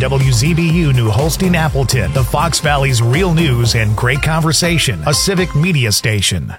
WZBU New Holstein Appleton, the Fox Valley's real news and great conversation, a civic media station.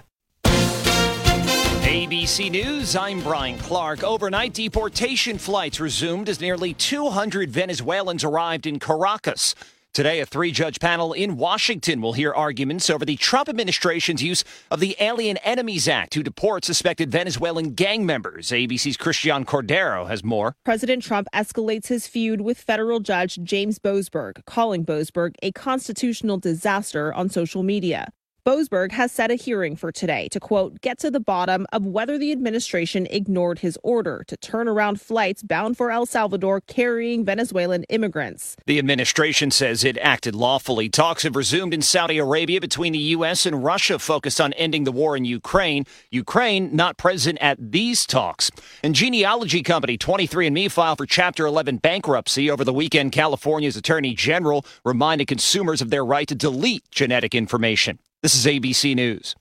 ABC News, I'm Brian Clark. Overnight deportation flights resumed as nearly 200 Venezuelans arrived in Caracas. Today, a three-judge panel in Washington will hear arguments over the Trump administration's use of the Alien Enemies Act to deport suspected Venezuelan gang members. ABC's Christian Cordero has more. President Trump escalates his feud with federal judge James Boasberg, calling Boasberg a constitutional disaster on social media. Boasberg has set a hearing for today to, quote, get to the bottom of whether the administration ignored his order to turn around flights bound for El Salvador carrying Venezuelan immigrants. The administration says it acted lawfully. Talks have resumed in Saudi Arabia between the U.S. and Russia focused on ending the war in Ukraine. Ukraine not present at these talks. And genealogy company 23andMe filed for Chapter 11 bankruptcy. Over the weekend, California's Attorney General reminded consumers of their right to delete genetic information. This is ABC News.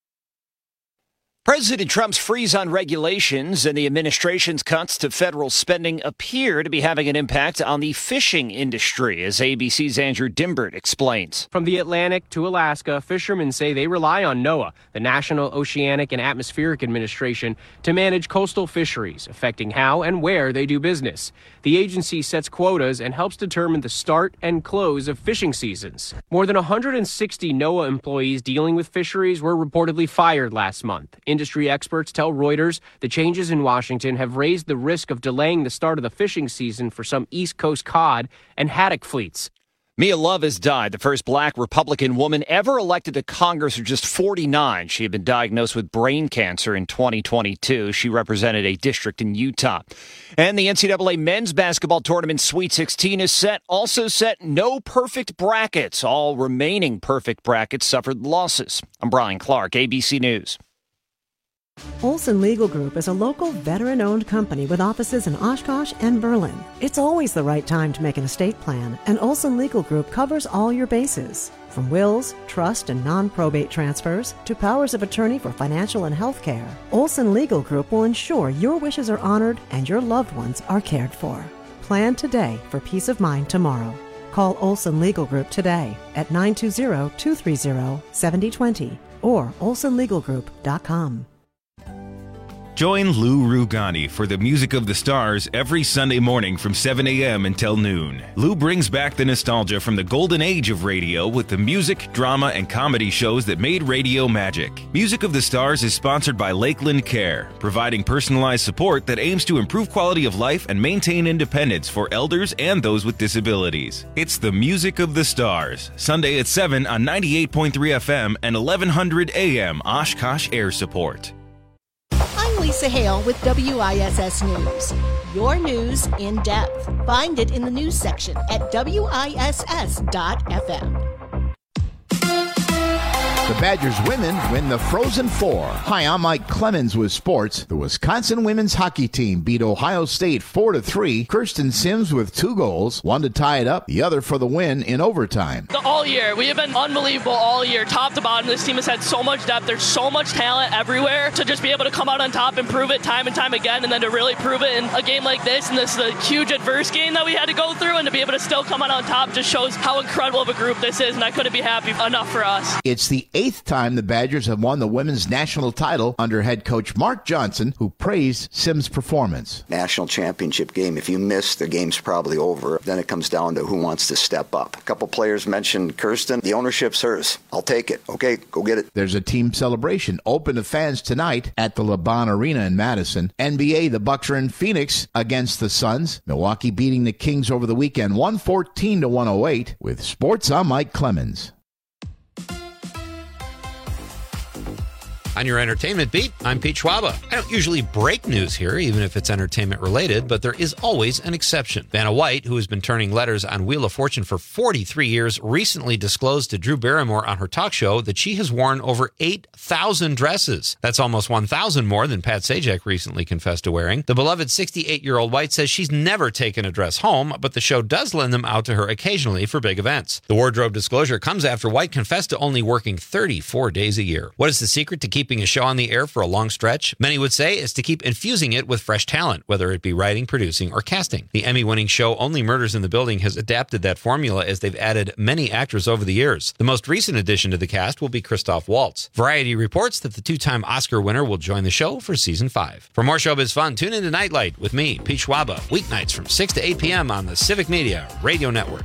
President Trump's freeze on regulations and the administration's cuts to federal spending appear to be having an impact on the fishing industry, as ABC's Andrew Dimbert explains. From the Atlantic to Alaska, fishermen say they rely on NOAA, the National Oceanic and Atmospheric Administration, to manage coastal fisheries, affecting how and where they do business. The agency sets quotas and helps determine the start and close of fishing seasons. More than 160 NOAA employees dealing with fisheries were reportedly fired last month. Industry experts tell Reuters the changes in Washington have raised the risk of delaying the start of the fishing season for some East Coast cod and haddock fleets. Mia Love has died, the first black Republican woman ever elected to Congress at just 49. She had been diagnosed with brain cancer in 2022. She represented a district in Utah. And the NCAA men's basketball tournament Sweet 16 is set. Also set no perfect brackets. All remaining perfect brackets suffered losses. I'm Brian Clark, ABC News. Olson Legal Group is a local veteran-owned company with offices in Oshkosh and Berlin. It's always the right time to make an estate plan, and Olson Legal Group covers all your bases. From wills, trust, and non-probate transfers to powers of attorney for financial and health care, Olson Legal Group will ensure your wishes are honored and your loved ones are cared for. Plan today for peace of mind tomorrow. Call Olson Legal Group today at 920-230-7020 or olsonlegalgroup.com. Join Lou Rugani for the Music of the Stars every Sunday morning from 7 a.m. until noon. Lou brings back the nostalgia from the golden age of radio with the music, drama, and comedy shows that made radio magic. Music of the Stars is sponsored by Lakeland Care, providing personalized support that aims to improve quality of life and maintain independence for elders and those with disabilities. It's the Music of the Stars, Sunday at 7 on 98.3 FM and 1100 AM Oshkosh Air Support. I'm Lisa Hale with WISS News. Your news in depth. Find it in the news section at WISS.FM. The Badgers women win the Frozen Four. Hi, I'm Mike Clemens with sports. The Wisconsin women's hockey team beat Ohio State 4-3. Kirsten Sims with 2 goals, one to tie it up, the other for the win in overtime. All year, we have been unbelievable all year, top to bottom. This team has had so much depth. There's so much talent everywhere. To just be able to come out on top and prove it time and time again, and then to really prove it in a game like this, and this is a huge adverse game that we had to go through, and to be able to still come out on top just shows how incredible of a group this is, and I couldn't be happy enough for us. It's the 8th time the Badgers have won the women's national title under head coach Mark Johnson, who praised Sims' performance. National championship game, if you miss, the game's probably over. Then it comes down to who wants to step up. A couple players mentioned Kirsten. The ownership's hers. I'll take it. Okay, go get it. There's a team celebration open to fans tonight at the LeBron Arena in Madison. NBA, the Bucks are in Phoenix against the Suns. Milwaukee beating the Kings over the weekend 114-108. With sports, I'm Mike Clemens. On your entertainment beat, I'm Pete Schwaba. I don't usually break news here, even if it's entertainment related, but there is always an exception. Vanna White, who has been turning letters on Wheel of Fortune for 43 years, recently disclosed to Drew Barrymore on her talk show that she has worn over 8,000 dresses. That's almost 1,000 more than Pat Sajak recently confessed to wearing. The beloved 68-year-old White says she's never taken a dress home, but the show does lend them out to her occasionally for big events. The wardrobe disclosure comes after White confessed to only working 34 days a year. What is the secret to keeping keeping a show on the air for a long stretch? Many would say is to keep infusing it with fresh talent, whether it be writing, producing, or casting. The Emmy-winning show Only Murders in the Building has adapted that formula as they've added many actors over the years. The most recent addition to the cast will be Christoph Waltz. Variety reports that the two-time Oscar winner will join the show for season 5. For more showbiz fun, tune into Nightlight with me, Pete Schwaba, weeknights from 6 to 8 p.m. on the Civic Media Radio Network.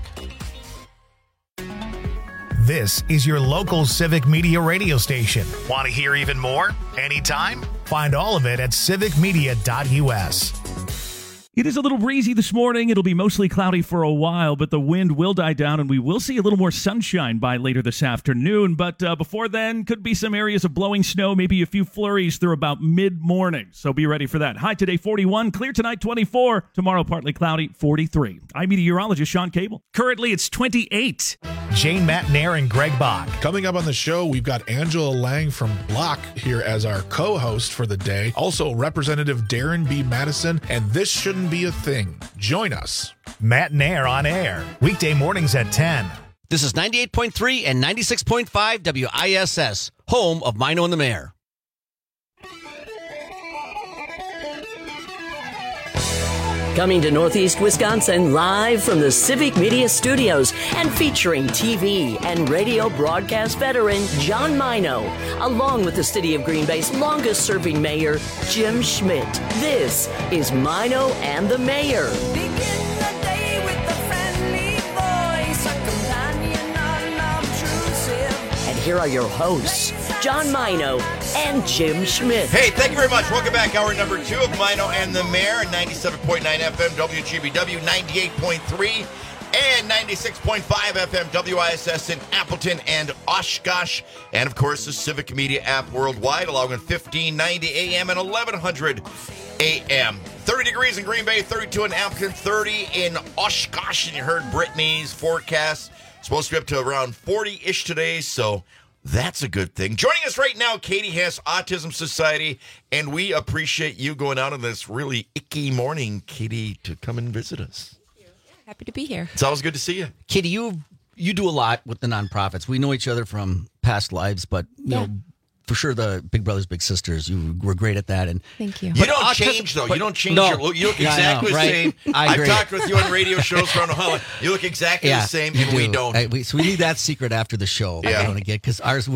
This is your local Civic Media radio station. Want to hear even more? Anytime? Find all of it at civicmedia.us. It is a little breezy this morning. It'll be mostly cloudy for a while, but the wind will die down, and we will see a little more sunshine by later this afternoon. But before then, could be some areas of blowing snow, maybe a few flurries through about mid-morning. So be ready for that. High today, 41. Clear tonight, 24. Tomorrow, partly cloudy, 43. I'm meteorologist Sean Cable. Currently, it's 28. Jane Matnair and Greg Bach. Coming up on the show, we've got Angela Lang from Block here as our co-host for the day. Also, Representative Darren B. Madison, and This Shouldn't Be a Thing. Join us. Matnair on air. Weekday mornings at 10. This is 98.3 and 96.5 WISS, home of Mino and the Mayor. Coming to Northeast Wisconsin live from the Civic Media Studios and featuring TV and radio broadcast veteran John Mino, along with the City of Green Bay's longest-serving mayor, Jim Schmidt. This is Mino and the Mayor. And here are your hosts, John Mino and Jim Schmidt. Hey, thank you very much. Welcome back. Hour number 2 of Mino and the Mayor, 97.9 FM WGBW, 98.3 and 96.5 FM WISS in Appleton and Oshkosh. And, of course, the Civic Media app worldwide, along with 1590 AM and 1100 AM. 30 degrees in Green Bay, 32 in Appleton, 30 in Oshkosh. And you heard Brittany's forecast. Supposed to be up to around 40-ish today, so that's a good thing. Joining us right now, Katie Hess, Autism Society, and we appreciate you going out on this really icky morning, Katie, to come and visit us. Happy to be here. It's always good to see you. Katie, you do a lot with the nonprofits. We know each other from past lives, but you know, for sure, the Big Brothers Big Sisters, you were great at that. And thank you. You don't change, though. You don't change your look. You look exactly the same. I've talked with you on radio shows for Ohio. You look exactly the same, and we don't. So we need that secret after the show. Yeah. I want to get, because ours,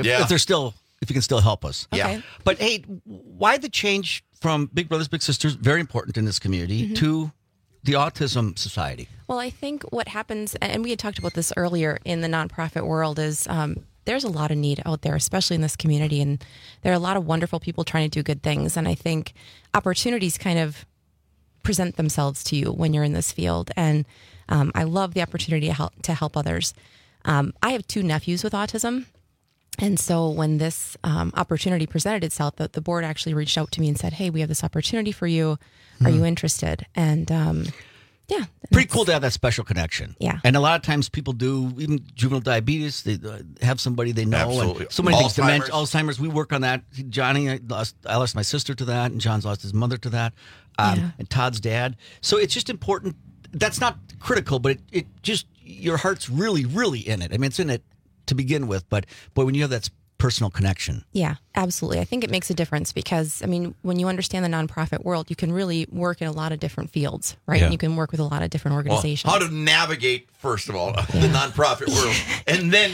if you can still help us. Okay. Yeah. But hey, why the change from Big Brothers Big Sisters, very important in this community, to the Autism Society? Well, I think what happens, and we had talked about this earlier in the nonprofit world, is there's a lot of need out there, especially in this community, and there are a lot of wonderful people trying to do good things. And I think opportunities kind of present themselves to you when you're in this field. And I love the opportunity to help others. I have 2 nephews with autism. And so when this opportunity presented itself, the board actually reached out to me and said, hey, we have this opportunity for you. Are you interested? And yeah. Pretty cool to have that special connection. Yeah. And a lot of times people do, even juvenile diabetes, they have somebody they know. Absolutely. And so many things. Dementia, Alzheimer's, we work on that. Johnny, I lost my sister to that, and John's lost his mother to that, and Todd's dad. So it's just important. That's not critical, but it just, your heart's really, really in it. I mean, it's in it to begin with, but boy, when you have that personal connection. Yeah, absolutely. I think it makes a difference because, I mean, when you understand the nonprofit world, you can really work in a lot of different fields, right? Yeah. And you can work with a lot of different organizations. Well, how to navigate, first of all, the nonprofit world, and then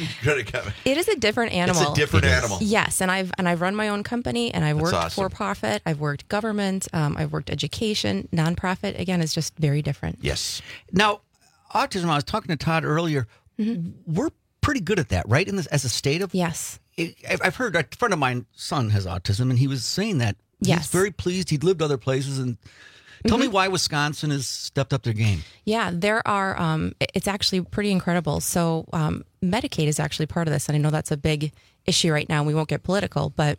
it is a different animal. It's a different animal. Yes, and I've run my own company, and I've worked awesome. for profit, I've worked government, I've worked education. Nonprofit, again, is just very different. Yes. Now, autism, I was talking to Todd earlier, we're pretty good at that, right? As a state of... Yes. I've heard, a friend of mine's son has autism, and he was saying that he's very pleased. He'd lived other places. And tell me why Wisconsin has stepped up their game. Yeah, there are, it's actually pretty incredible. So Medicaid is actually part of this, and I know that's a big issue right now. We won't get political, but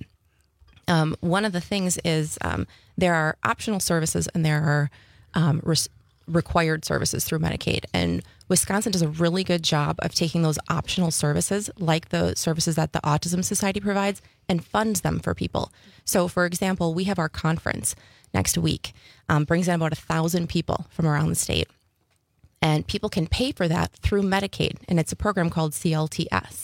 one of the things is there are optional services and there are required services through Medicaid. And Wisconsin does a really good job of taking those optional services, like the services that the Autism Society provides, and funds them for people. So, for example, we have our conference next week, brings in about 1,000 people from around the state. And people can pay for that through Medicaid, and it's a program called CLTS.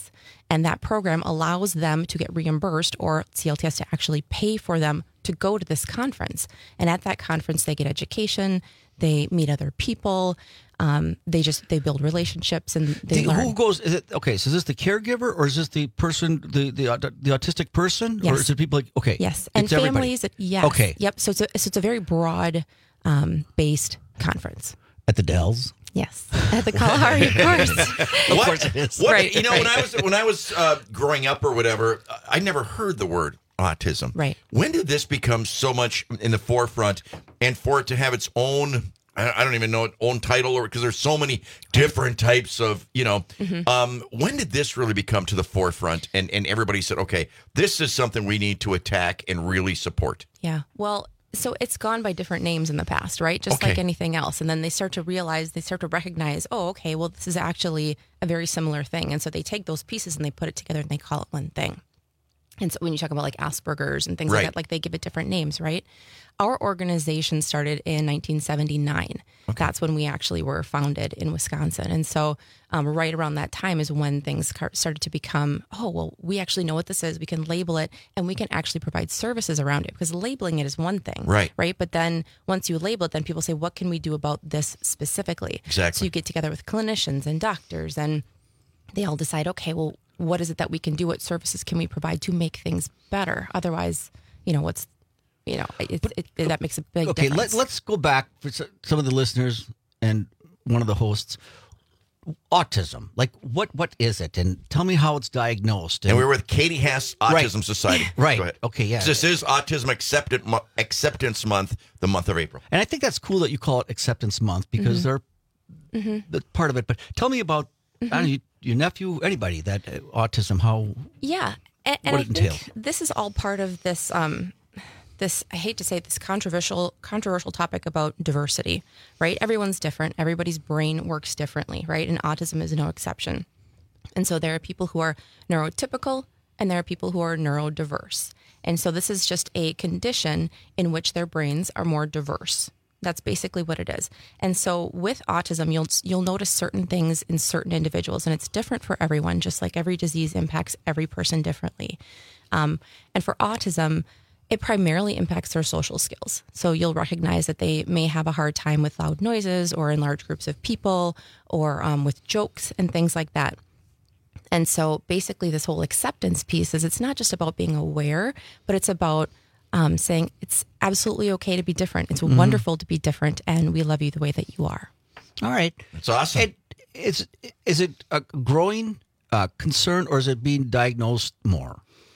And that program allows them to get reimbursed, or CLTS to actually pay for them to go to this conference. And at that conference, they get education, they meet other people, they build relationships, and they learn. Who goes? Is it okay? So is this the caregiver, or is this the person, the autistic person, Yes. or is it people like okay? Yes, and it's everybody? families. Yes. Okay. Yep. So it's a very broad based conference. At the Dells. Yes, at the Kalahari, of course. Of course it is. Right, You know, right. when I was growing up or whatever, I never heard the word autism. Right. When did this become so much in the forefront, and for it to have its own, I don't even know, own title, or because there's so many different types of, when did this really become to the forefront, and everybody said, okay, this is something we need to attack and really support? Yeah. Well, so it's gone by different names in the past, right? Just like anything else. And then they start to recognize, oh, okay, well, this is actually a very similar thing. And so they take those pieces and they put it together and they call it one thing. And so when you talk about like Asperger's and things like that, like they give it different names, right? Our organization started in 1979. That's when we actually were founded in Wisconsin. And so right around that time is when things started to become, oh, well, we actually know what this is. We can label it, and we can actually provide services around it, because labeling it is one thing. Right. But then once you label it, then people say, what can we do about this specifically? Exactly. So you get together with clinicians and doctors, and they all decide, okay, well, what is it that we can do? What services can we provide to make things better? Otherwise, that makes a big difference. Let's go back for some of the listeners and one of the hosts. Autism, like what is it? And tell me how it's diagnosed. And we're with Katie Hess Autism Society. Right. Go ahead. Okay, yeah. This is Autism Acceptance Month, the month of April. And I think that's cool that you call it Acceptance Month, because they're part of it. But tell me about I don't know, your nephew, anybody, that autism, how... Yeah. And what it entails. think this is all part of this, this, I hate to say it, this controversial topic about diversity, right? Everyone's different. Everybody's brain works differently, right? And autism is no exception. And so there are people who are neurotypical, and there are people who are neurodiverse. And so this is just a condition in which their brains are more diverse. That's basically what it is. And so with autism, you'll notice certain things in certain individuals, and it's different for everyone, just like every disease impacts every person differently. And for autism, it primarily impacts their social skills. So you'll recognize that they may have a hard time with loud noises, or in large groups of people, or with jokes and things like that. And so basically this whole acceptance piece is, it's not just about being aware, but it's about saying it's absolutely okay to be different. It's wonderful to be different, and we love you the way that you are. All right. That's awesome. Is it a growing concern, or is it being diagnosed more?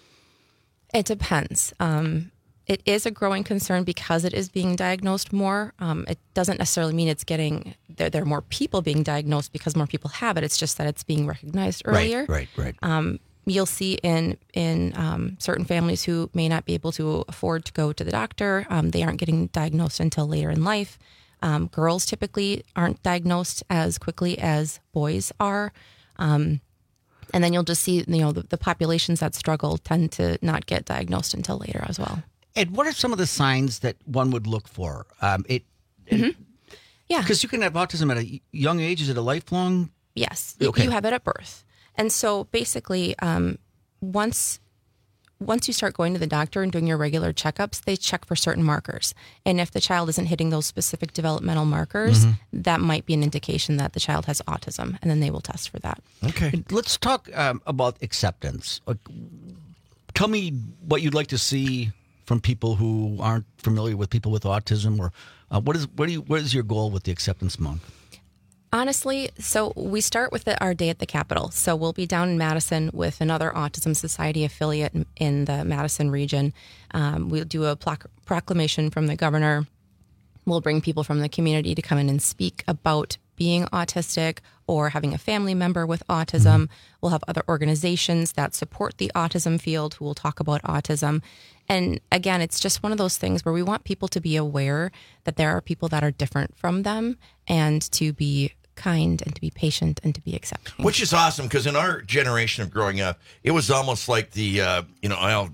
It depends. It is a growing concern because it is being diagnosed more. It doesn't necessarily mean it's getting, there are more people being diagnosed because more people have it. It's just that it's being recognized earlier. Right. You'll see in certain families who may not be able to afford to go to the doctor, they aren't getting diagnosed until later in life. Girls typically aren't diagnosed as quickly as boys are. And then you'll just see, the populations that struggle tend to not get diagnosed until later as well. And what are some of the signs that one would look for? Yeah. Because you can have autism at a young age. Is it a lifelong? Yes. Okay. You have it at birth. And so basically, once you start going to the doctor and doing your regular checkups, they check for certain markers. And if the child isn't hitting those specific developmental markers, that might be an indication that the child has autism, and then they will test for that. Okay. Let's talk about acceptance. Tell me what you'd like to see from people who aren't familiar with people with autism, or what is your goal with the Acceptance Month? Honestly, so we start with our day at the Capitol. So we'll be down in Madison with another Autism Society affiliate in the Madison region. We'll do a proclamation from the governor. We'll bring people from the community to come in and speak about being autistic or having a family member with autism. We'll have other organizations that support the autism field who will talk about autism. And again, it's just one of those things where we want people to be aware that there are people that are different from them, and to be kind and to be patient and to be accepting. Which is awesome, because in our generation of growing up, it was almost like the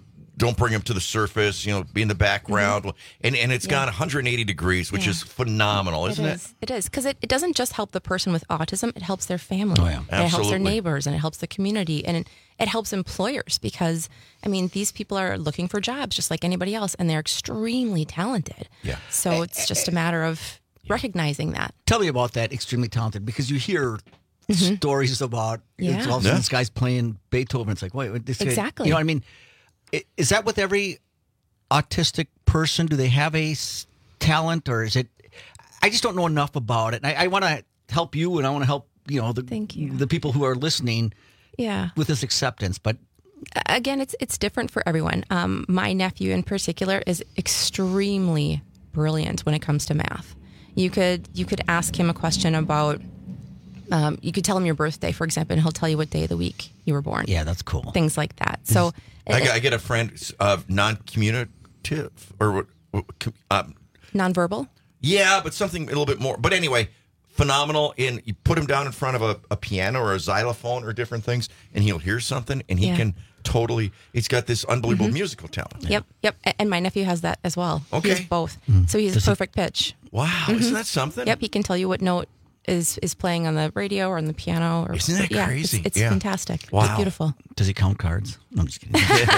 don't bring them to the surface, be in the background. And it's gone 180 degrees, which is phenomenal, isn't it? It is, because it doesn't just help the person with autism, it helps their family. Oh, yeah. It helps their neighbors, and it helps the community, and it helps employers because, these people are looking for jobs just like anybody else, and they're extremely talented. Yeah. So it's just a matter of recognizing that. Tell me about that, extremely talented, because you hear stories about all of a sudden this guy's playing Beethoven. It's like, wait, this guy, exactly. You know what I mean? Is that with every autistic person? Do they have a talent, or is it? I just don't know enough about it. And I want to help you, and I want to help the people who are listening. Yeah. With this acceptance, but again, it's different for everyone. My nephew in particular is extremely brilliant when it comes to math. You could ask him a question about. You could tell him your birthday, for example, and he'll tell you what day of the week you were born. Yeah, that's cool. Things like that. So I get a friend of non-communicative or nonverbal. Yeah, but something a little bit more. But anyway, phenomenal. You put him down in front of a piano or a xylophone or different things, and he'll hear something, and he can totally. He's got this unbelievable musical talent. Yep. And my nephew has that as well. Okay, he has both. So he's a perfect pitch. Wow, isn't that something? Yep, he can tell you what note is playing on the radio or on the piano. Isn't that crazy? It's fantastic. Wow. It's beautiful. Does he count cards? No, I'm just kidding.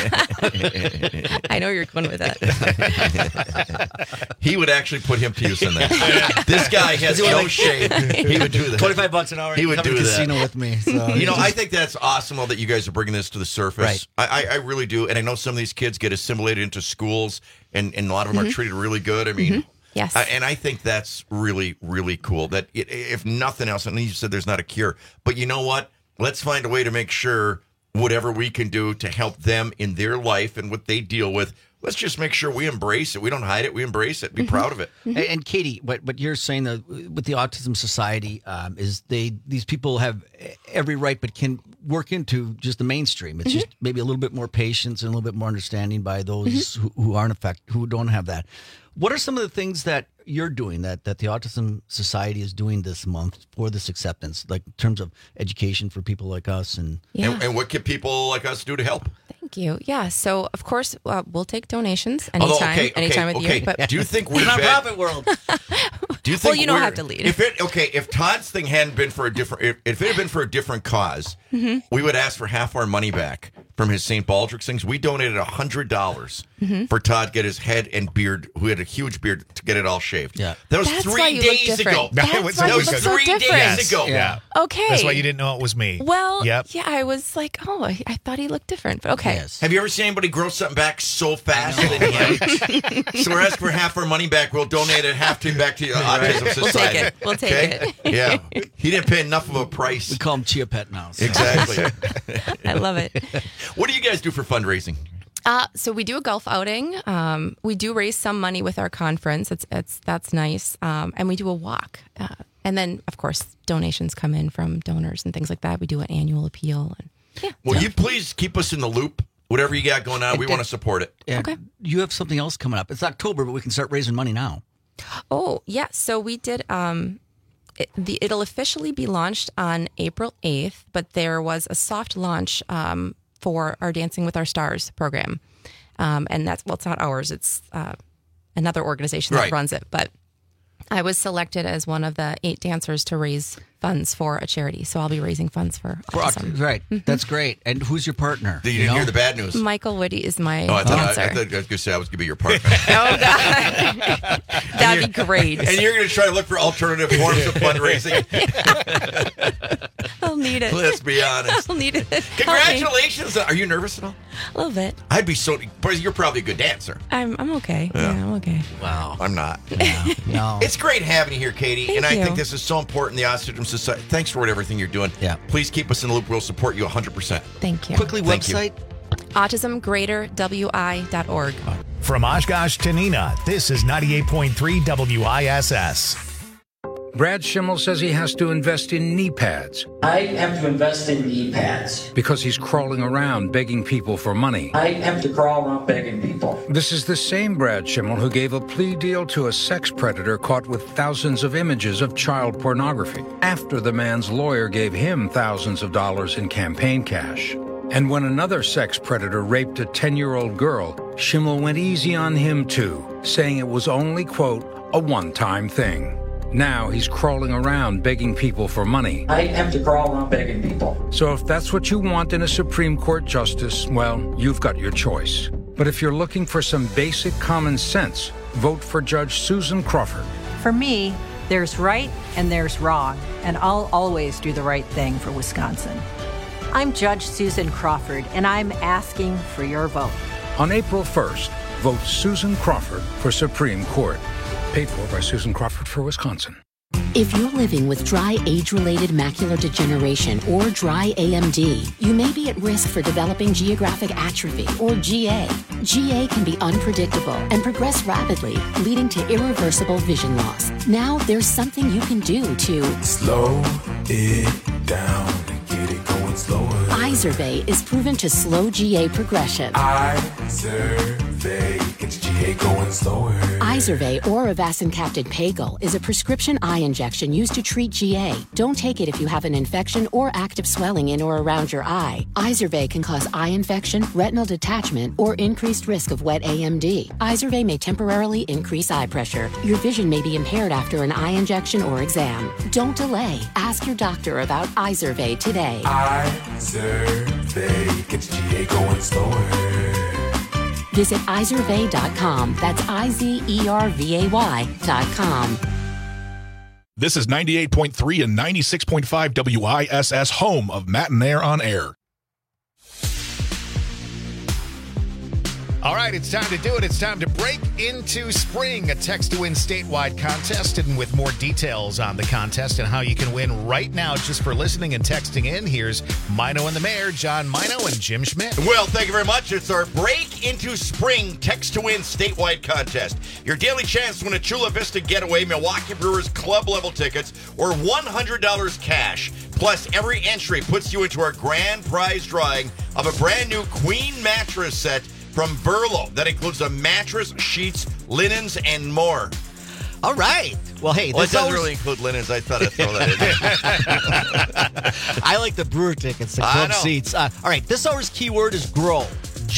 I know you're going with that. He would actually put him to use in that. This guy has no shame. He would do that. $25 an hour. He would do that. Casino with me. So I think that's awesome that you guys are bringing this to the surface. Right. I really do. And I know some of these kids get assimilated into schools, and a lot of them are treated really good. I mean, yes. And I think that's really, really cool. That if nothing else, and you said there's not a cure, but you know what? Let's find a way to make sure whatever we can do to help them in their life and what they deal with, let's just make sure we embrace it. We don't hide it. We embrace it. Be proud of it. And Katie, what you're saying with the Autism Society is these people have every right, but can work into just the mainstream. It's just maybe a little bit more patience and a little bit more understanding by those who aren't who don't have that. What are some of the things that you're doing that the Autism Society is doing this month for this acceptance, like in terms of education for people like us? And what can people like us do to help? Thank you. Yeah. So, of course, we'll take donations anytime of the year. But do you think we're nonprofit world? Do you think you don't have to lead. If Todd's thing hadn't been for a different, if it had been for a different cause, we would ask for half our money back from his St. Baldrick's things. We donated $100 for Todd to get his head and beard, who had a huge beard, to get it all shaved. Yeah, that was 3 days ago. That was 3 days ago. Yeah. Okay. That's why you didn't know it was me. Well, yeah, I was like, I thought he looked different, but okay. Yes. Have you ever seen anybody grow something back so fast? So we're asking for half our money back. We'll donate it half to back to Autism Society. We'll take it. Yeah. He didn't pay enough of a price. We call him Chia Pet now. So. Exactly. I love it. What do you guys do for fundraising? So we do a golf outing. We do raise some money with our conference. That's nice. And we do a walk. And then, of course, donations come in from donors and things like that. We do an annual appeal. And Will you please keep us in the loop? Whatever you got going on, we want to support it. Okay. You have something else coming up. It's October, but we can start raising money now. Oh, yeah. So we did. It'll officially be launched on April 8th, but there was a soft launch for our Dancing with Our Stars program. And it's not ours. It's another organization that runs it. But I was selected as one of the 8 dancers to raise funds for a charity. So I'll be raising funds for autism. Right. That's great. And who's your partner? You didn't hear the bad news. Michael Woody is my dancer. I thought I was going to say I was going to be your partner. Oh, God. That'd be great. And you're going to try to look for alternative forms of fundraising. I'll need it. Let's be honest. I'll need it. Congratulations. Are you nervous at all? A little bit. I'd be so... You're probably a good dancer. I'm okay. Yeah, I'm okay. Wow. I'm not. No. It's great having you here, Katie. Thank I you. think this is so important, the Autism Society. Thanks for everything you're doing. Yeah. Please keep us in the loop. We'll support you 100%. Thank you. Quickly, Thank website? AutismGreaterWI.org. From Oshkosh to Neenah, this is 98.3 WISS. Brad Schimmel says he has to invest in knee pads I have to invest in knee pads. because he's crawling around begging people for money. I have to crawl around begging people. This is the same Brad Schimmel who gave a plea deal to a sex predator caught with thousands of images of child pornography after the man's lawyer gave him thousands of dollars in campaign cash. And when another sex predator raped a 10-year-old girl, Schimmel went easy on him too, saying it was only, quote, a one-time thing. Now he's crawling around begging people for money. I have to crawl around begging people. So if that's what you want in a Supreme Court justice, well, you've got your choice. But if you're looking for some basic common sense, vote for Judge Susan Crawford. For me, there's right and there's wrong, and I'll always do the right thing for Wisconsin. I'm Judge Susan Crawford, and I'm asking for your vote. On April 1st, vote Susan Crawford for Supreme Court. Paid for by Susan Crawford for Wisconsin. If you're living with dry age-related macular degeneration or dry AMD, you may be at risk for developing geographic atrophy or GA. GA can be unpredictable and progress rapidly, leading to irreversible vision loss. Now there's something you can do to slow it down and get it going slower. Izervay is proven to slow GA progression. Izervay gets GA going slower. Izervay or avacincaptad pagel is a prescription eye injection used to treat GA. Don't take it if you have an infection or active swelling in or around your eye. Izervay can cause eye infection, retinal detachment, or increased risk of wet AMD. Izervay may temporarily increase eye pressure. Your vision may be impaired after an eye injection or exam. Don't delay. Ask your doctor about Izervay today. Izervay gets GA going slower. Visit Izervay.com. That's IZERVAY.com. This is 98.3 and 96.5 WISS, home of Matt and Air on Air. All right, it's time to do it. It's time to break into spring, a text-to-win statewide contest. And with more details on the contest and how you can win right now just for listening and texting in, here's Mino and the Mayor, John Mino and Jim Schmidt. Well, thank you very much. It's our Break into Spring text-to-win statewide contest. Your daily chance to win a Chula Vista Getaway, Milwaukee Brewers club-level tickets, or $100 cash. Plus, every entry puts you into our grand prize drawing of a brand-new Queen mattress set from Verlo. That includes a mattress, sheets, linens, and more. All right. Well, hey, this doesn't really include linens. I thought I'd throw that in there. I like the brewer tickets, the club seats. All right, this hour's keyword is grow.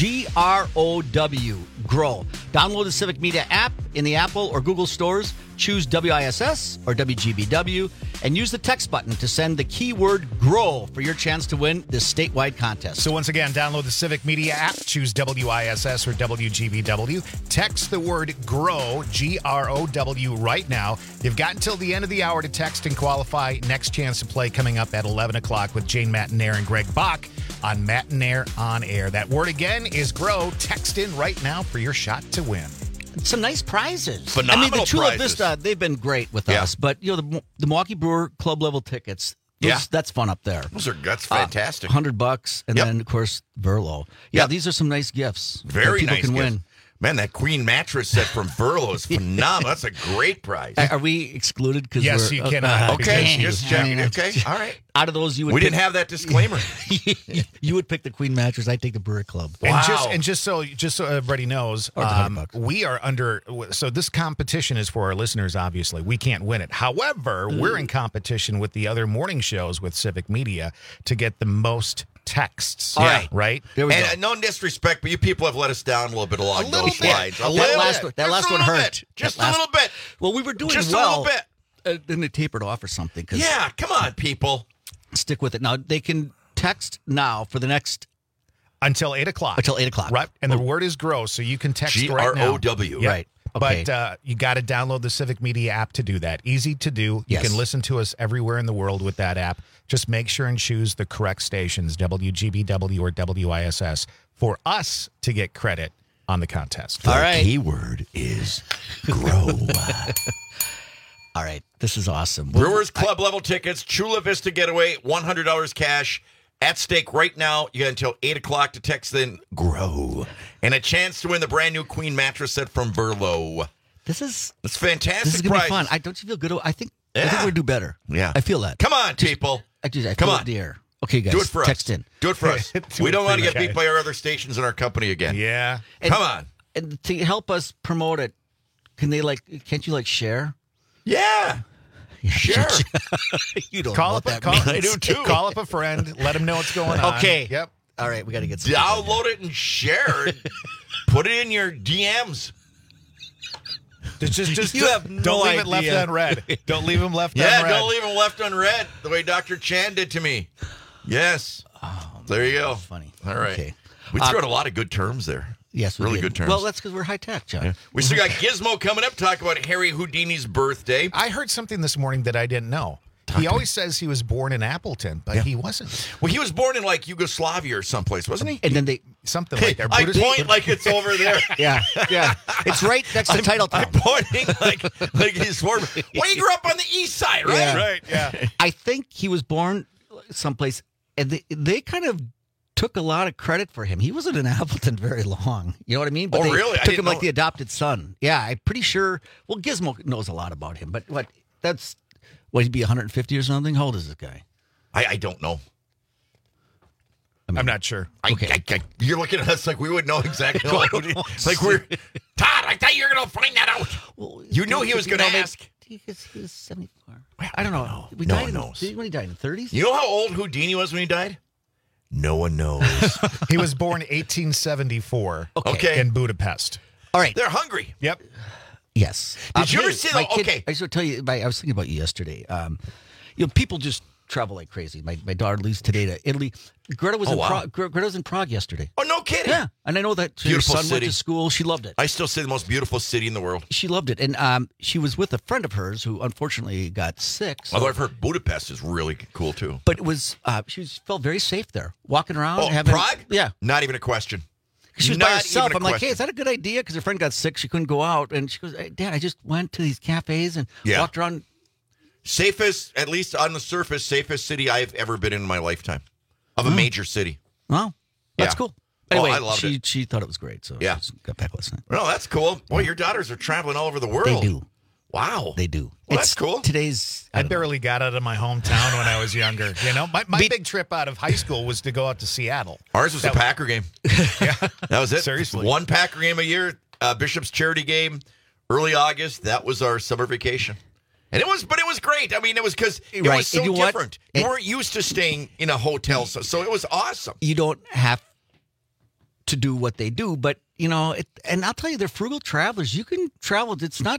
GROW. Grow. Download the Civic Media app in the Apple or Google stores. Choose WISS or WGBW and use the text button to send the keyword GROW for your chance to win this statewide contest. So once again, download the Civic Media app, choose WISS or WGBW, text the word GROW, GROW, right now. You've got until the end of the hour to text and qualify. Next chance to play coming up at 11 o'clock with Jane Mattinair and Greg Bach on Mattinair on Air. That word again is GROW. Text in right now for your shot to win. Some nice prizes. Phenomenal the Chula prizes. Vista, they've been great with us. But, you know, the Milwaukee Brewer club level tickets, that's fun up there. That's fantastic. $100, and then, of course, Verlo. Yeah, these are some nice gifts. Very people nice can gifts. win. Man, that Queen mattress set from Verlo is phenomenal. That's a great prize. Are we excluded? Because yes, you cannot. Okay, just checking. Okay, all right. Out of those, we didn't have that disclaimer. You would pick the Queen mattress. I'd take the Brewer Club. Wow. And just so everybody knows, we are under. So this competition is for our listeners. Obviously, we can't win it. However, we're in competition with the other morning shows with Civic Media to get the most texts. All right. Right? There we go. No disrespect, but you people have let us down a little bit along those lines. That last one hurt. Just a little bit. Well, we were doing just well. a little bit. Then they tapered off or something. Yeah, come on, people. Stick with it. Now, they can text now for the next... Until 8 o'clock. Until 8 o'clock. Right. And the word is GROW, so you can text right now. GROW. Yep. Right. Okay. But you got to download the Civic Media app to do that. Easy to do. Yes. You can listen to us everywhere in the world with that app. Just make sure and choose the correct stations, WGBW or WISS, for us to get credit on the contest. All right. The keyword is grow. All right. This is awesome. Brewers Club level tickets, Chula Vista Getaway, $100 cash. At stake right now. You got until 8 o'clock to text in GROW. And a chance to win the brand new Queen mattress set from Verlo. That's fantastic. This is going to be fun. Don't you feel good? I think we're going to do better. Yeah. I feel that. Come on, people. I feel Come on. the air. Okay, guys. Do it for us. Text in. Do it for us. We don't want to get beat by our other stations in our company again. Yeah. Come on. And to help us promote it, can't you share? Yeah. Sure. You don't Call know up what that means. I do too. Call up a friend. Let them know what's going on. Okay. Yep. All right, we got to get some. Download it and share it. Put it in your DMs. Just you have no don't leave it idea. left unread. Don't leave them left Yeah, unread. don't leave them left unread the way Dr. Chan did to me. Yes. There you go. Funny. All right. Okay. We threw out a lot of good terms there. Yes, we really did. good terms. Well, that's because we're high tech, John. Yeah. We still got Gizmo coming up, talk about Harry Houdini's birthday. I heard something this morning that I didn't know. He always says he was born in Appleton, but he wasn't. Well, he was born in like Yugoslavia or someplace, wasn't he? And then they something like that. I point like it's over there. yeah. It's right next to Title Town. I'm pointing like he's born. Well, he grew up on the east side, right? Yeah. Right, yeah. I think he was born someplace, and they kind of took a lot of credit for him. He wasn't in Appleton very long. You know what I mean? But Oh, they really? I took didn't him like know. the adopted son. Yeah, I'm pretty sure. Well, Gizmo knows a lot about him, but would he be 150 or something? How old is this guy? I don't know. I'm not sure. Okay. You're looking at us like we would know exactly. Like we're Todd. I thought you were going to find that out. Well, You knew he was going to ask. He was 74. I don't know. No one knows. When he died in the 30s? You know how old Houdini was when he died? No one knows. He was born 1874 Okay. in Budapest. All right. They're hungry. Yep. Yes. Did you ever see my the- kid- okay. I just want to tell you, I was thinking about you yesterday. People just travel like crazy. My daughter leaves today to Italy. Greta was Greta was in Prague yesterday. Oh, no kidding. Yeah, and I know that her Beautiful son went city. to school. She loved it. I still say the most beautiful city in the world. She loved it, and she was with a friend of hers who unfortunately got sick. So, Although I've heard Budapest is really cool too. but it was felt very safe there, walking around. Oh, having, Prague? Yeah. Not even a question. She was Not by herself. even a I'm like, question. hey, is that a good idea? Because her friend got sick. She couldn't go out. And she goes, hey, Dad, I just went to these cafes and walked around. Safest, at least on the surface, safest city I've ever been in my lifetime of a major city. Well, that's Yeah. cool. Oh, Anyway, I loved it. she thought it was great. So Yeah. I just got back last night. No, that's cool. Boy, your daughters are traveling all over the world. They do. Wow. They do. Well, that's cool. Today's. I barely got out of my hometown when I was younger. You know, my big trip out of high school was to go out to Seattle. Ours was a Packer game. Yeah. That was it. Seriously. One Packer game a year, Bishop's charity game, early August. That was our summer vacation. And it was great. I mean, it was because it Right. was so And you know what? different. You weren't used to staying in a hotel, so it was awesome. You don't have to do what they do, but and I'll tell you, they're frugal travelers. You can travel.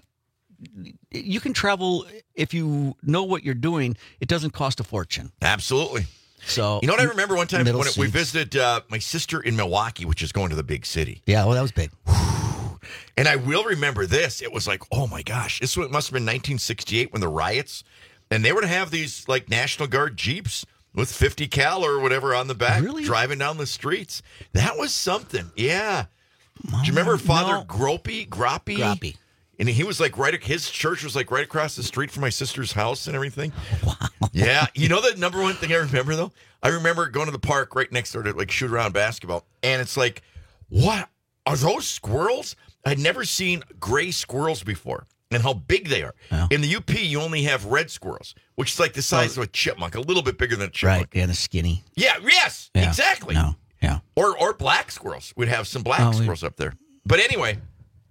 You can travel if you know what you're doing. It doesn't cost a fortune. Absolutely. So You know what I remember one time middle when we seats. visited my sister in Milwaukee, which is going to the big city. Yeah, well, that was big. And I will remember this. It was like, oh my gosh, this must have been 1968 when the riots, and they were to have these like National Guard Jeeps with 50 cal or whatever on the back, driving down the streets. That was something. Yeah. Do you remember Father Groppy? And he was like his church was like right across the street from my sister's house and everything. Wow. Yeah. You know the number one thing I remember though? I remember going to the park right next door to like shoot around basketball. And it's like, what are those squirrels? I'd never seen gray squirrels before and how big they are. In the UP, you only have red squirrels, which is like the size of a chipmunk, a little bit bigger than a chipmunk. Right, and skinny. Yeah, yes, Yeah. exactly. No, yeah. Or black squirrels. We'd have some black squirrels up there. But anyway,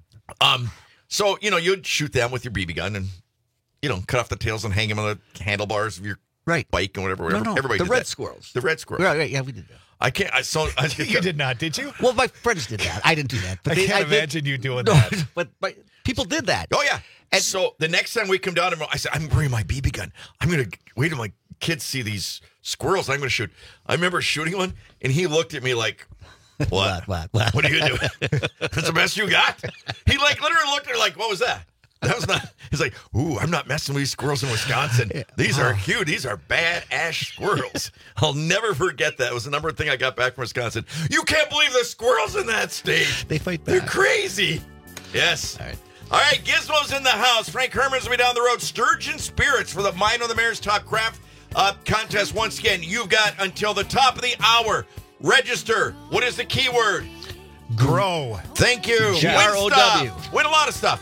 so, you'd shoot them with your BB gun and, cut off the tails and hang them on the handlebars of your bike and whatever. No, Everybody the did red that. squirrels. The red squirrels. Right, yeah, we did that. I can't. You did not, did you? Well, my friends did that. I didn't do that. I But can't did. imagine you doing No, that. but people did that. Oh, yeah. And so the next time we come down, I said, I'm bringing my BB gun. I'm going to wait till my kids see these squirrels. I'm going to shoot. I remember shooting one, and he looked at me like, what? What are you doing? That's the best you got? He like literally looked at her like, what was that? That was not. He's like, ooh, I'm not messing with these squirrels in Wisconsin. These are cute. These are badass squirrels. I'll never forget that. It was the number one thing I got back from Wisconsin. You can't believe there's squirrels in that state. They fight back. They're crazy. Yes. All right, Gizmo's in the house. Frank Herman's will be down the road. Sturgeon Spirits for the Mine on the Mayor's Top Craft contest. Once again, you've got until the top of the hour. Register. What is the keyword? Grow. Thank you. G-R-O-W. Win stuff. Win a lot of stuff.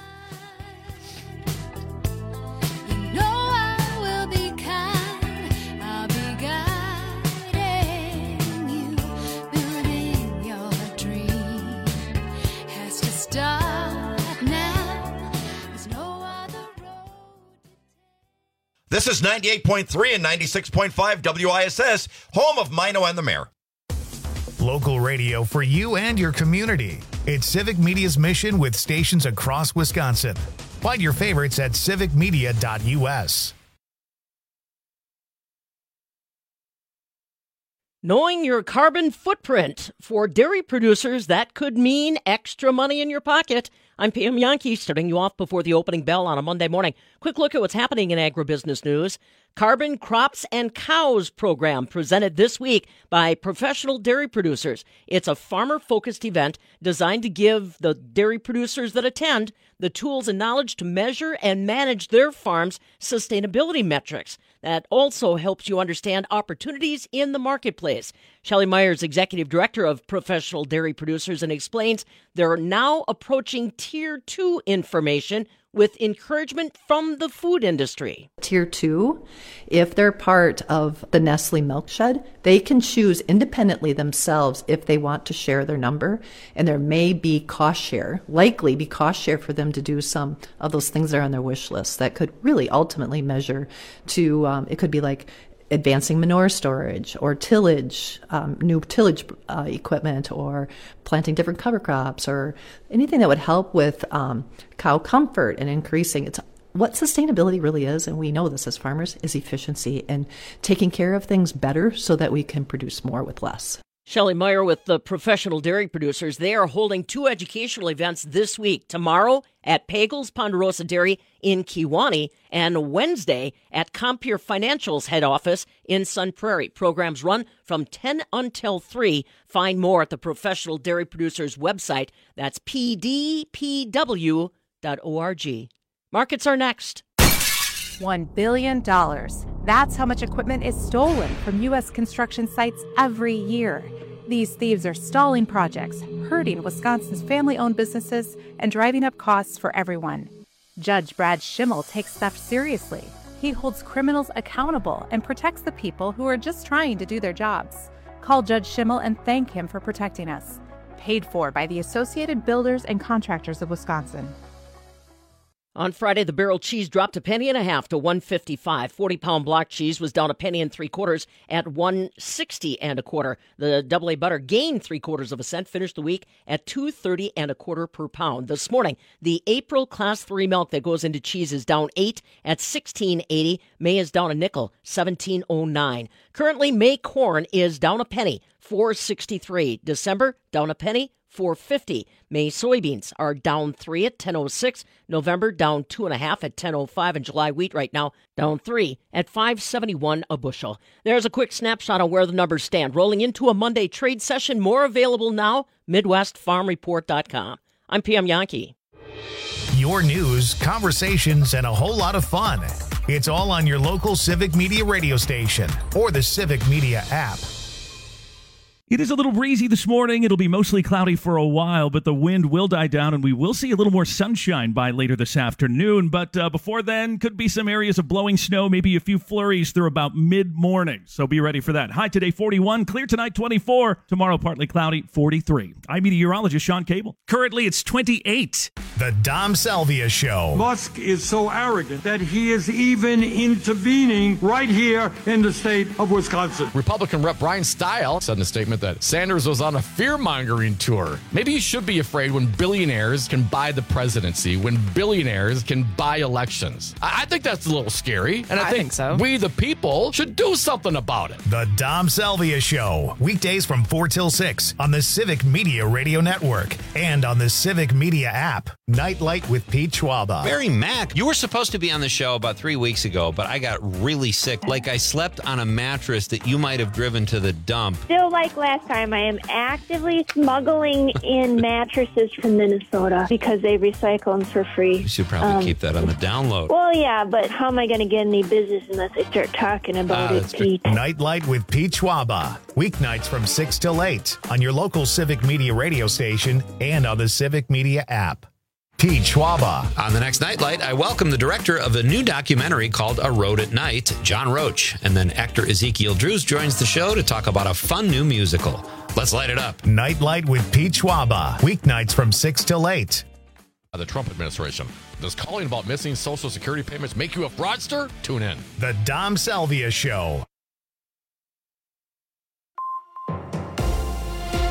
This is 98.3 and 96.5 WISS, home of Mino and the Mayor. Local radio for you and your community. It's Civic Media's mission with stations across Wisconsin. Find your favorites at civicmedia.us. Knowing your carbon footprint. For dairy producers, that could mean extra money in your pocket. I'm Pam Yankee, starting you off before the opening bell on a Monday morning. Quick look at what's happening in agribusiness news. Carbon Crops and Cows program presented this week by professional dairy producers. It's a farmer-focused event designed to give the dairy producers that attend the tools and knowledge to measure and manage their farm's sustainability metrics. That also helps you understand opportunities in the marketplace. Shelley Myers, Executive Director of Professional Dairy Producers, and explains they're now approaching Tier 2 information with encouragement from the food industry. Tier 2, if they're part of the Nestle Milk Shed, they can choose independently themselves if they want to share their number, and there may be cost share, likely be cost share for them to do some of those things that are on their wish list that could really ultimately measure to, it could be like advancing manure storage or tillage, new tillage equipment, or planting different cover crops, or anything that would help with cow comfort and increasing. It's what sustainability really is, and we know this as farmers, is efficiency and taking care of things better so that we can produce more with less. Shelley Meyer with the Professional Dairy Producers. They are holding 2 educational events this week. Tomorrow at Pagel's Ponderosa Dairy in Kewanee, and Wednesday at Compeer Financial's head office in Sun Prairie. Programs run from 10 until 3. Find more at the Professional Dairy Producers website. That's pdpw.org. Markets are next. $1 billion. That's how much equipment is stolen from U.S. construction sites every year. These thieves are stalling projects, hurting Wisconsin's family-owned businesses, and driving up costs for everyone. Judge Brad Schimmel takes theft seriously. He holds criminals accountable and protects the people who are just trying to do their jobs. Call Judge Schimmel and thank him for protecting us. Paid for by the Associated Builders and Contractors of Wisconsin. On Friday, the barrel cheese dropped $1.50 to $1.55. 40-pound block cheese was down $1.75 at $1.60 The double-A butter gained 0.75 cents, finished the week at $2.30 per pound. This morning, the April Class 3 milk that goes into cheese is down 8 at $16.80. May is down a nickel, $17.09. Currently, May corn is down a penny, $4.63. December down a penny, $4.50. May soybeans are down 3 at $10.06. November down 2.5 at $10.05. And July wheat right now down 3 at $5.71 a bushel. There's a quick snapshot on where the numbers stand. Rolling into a Monday trade session. More available now. MidwestFarmReport.com. I'm Pam Yankee. Your news, conversations, and a whole lot of fun. It's all on your local Civic Media radio station or the Civic Media app. It is a little breezy this morning. It'll be mostly cloudy for a while, but the wind will die down, and we will see a little more sunshine by later this afternoon. But before then, could be some areas of blowing snow, maybe a few flurries through about mid-morning. So be ready for that. High today, 41. Clear tonight, 24. Tomorrow, partly cloudy, 43. I'm meteorologist Sean Cable. Currently, it's 28. The Dom Salvia Show. Musk is so arrogant that he is even intervening right here in the state of Wisconsin. Republican Rep. Brian Stile said in a statement that Sanders was on a fear-mongering tour. Maybe he should be afraid when billionaires can buy the presidency, when billionaires can buy elections. I think that's a little scary, and I think so. We, the people, should do something about it. The Dom Salvia Show. Weekdays from 4 till 6 on the Civic Media Radio Network and on the Civic Media app. Nightlight with Pete Schwaba. Mary Mack, you were supposed to be on the show about 3 weeks ago, but I got really sick. Like I slept on a mattress that you might have driven to the dump. Still like last time, I am actively smuggling in mattresses from Minnesota because they recycle them for free. You should probably keep that on the download. Well, yeah, but how am I going to get any business unless I start talking about it, Pete? Nightlight with Pete Schwaba. Weeknights from 6 till 8 on your local Civic Media radio station and on the Civic Media app. Pete Schwaba. On the next Nightlight, I welcome the director of a new documentary called A Road at Night, John Roach. And then actor Ezekiel Drews joins the show to talk about a fun new musical. Let's light it up. Nightlight with Pete Schwaba. Weeknights from 6 till 8. The Trump administration. Does calling about missing Social Security payments make you a fraudster? Tune in. The Dom Salvia Show.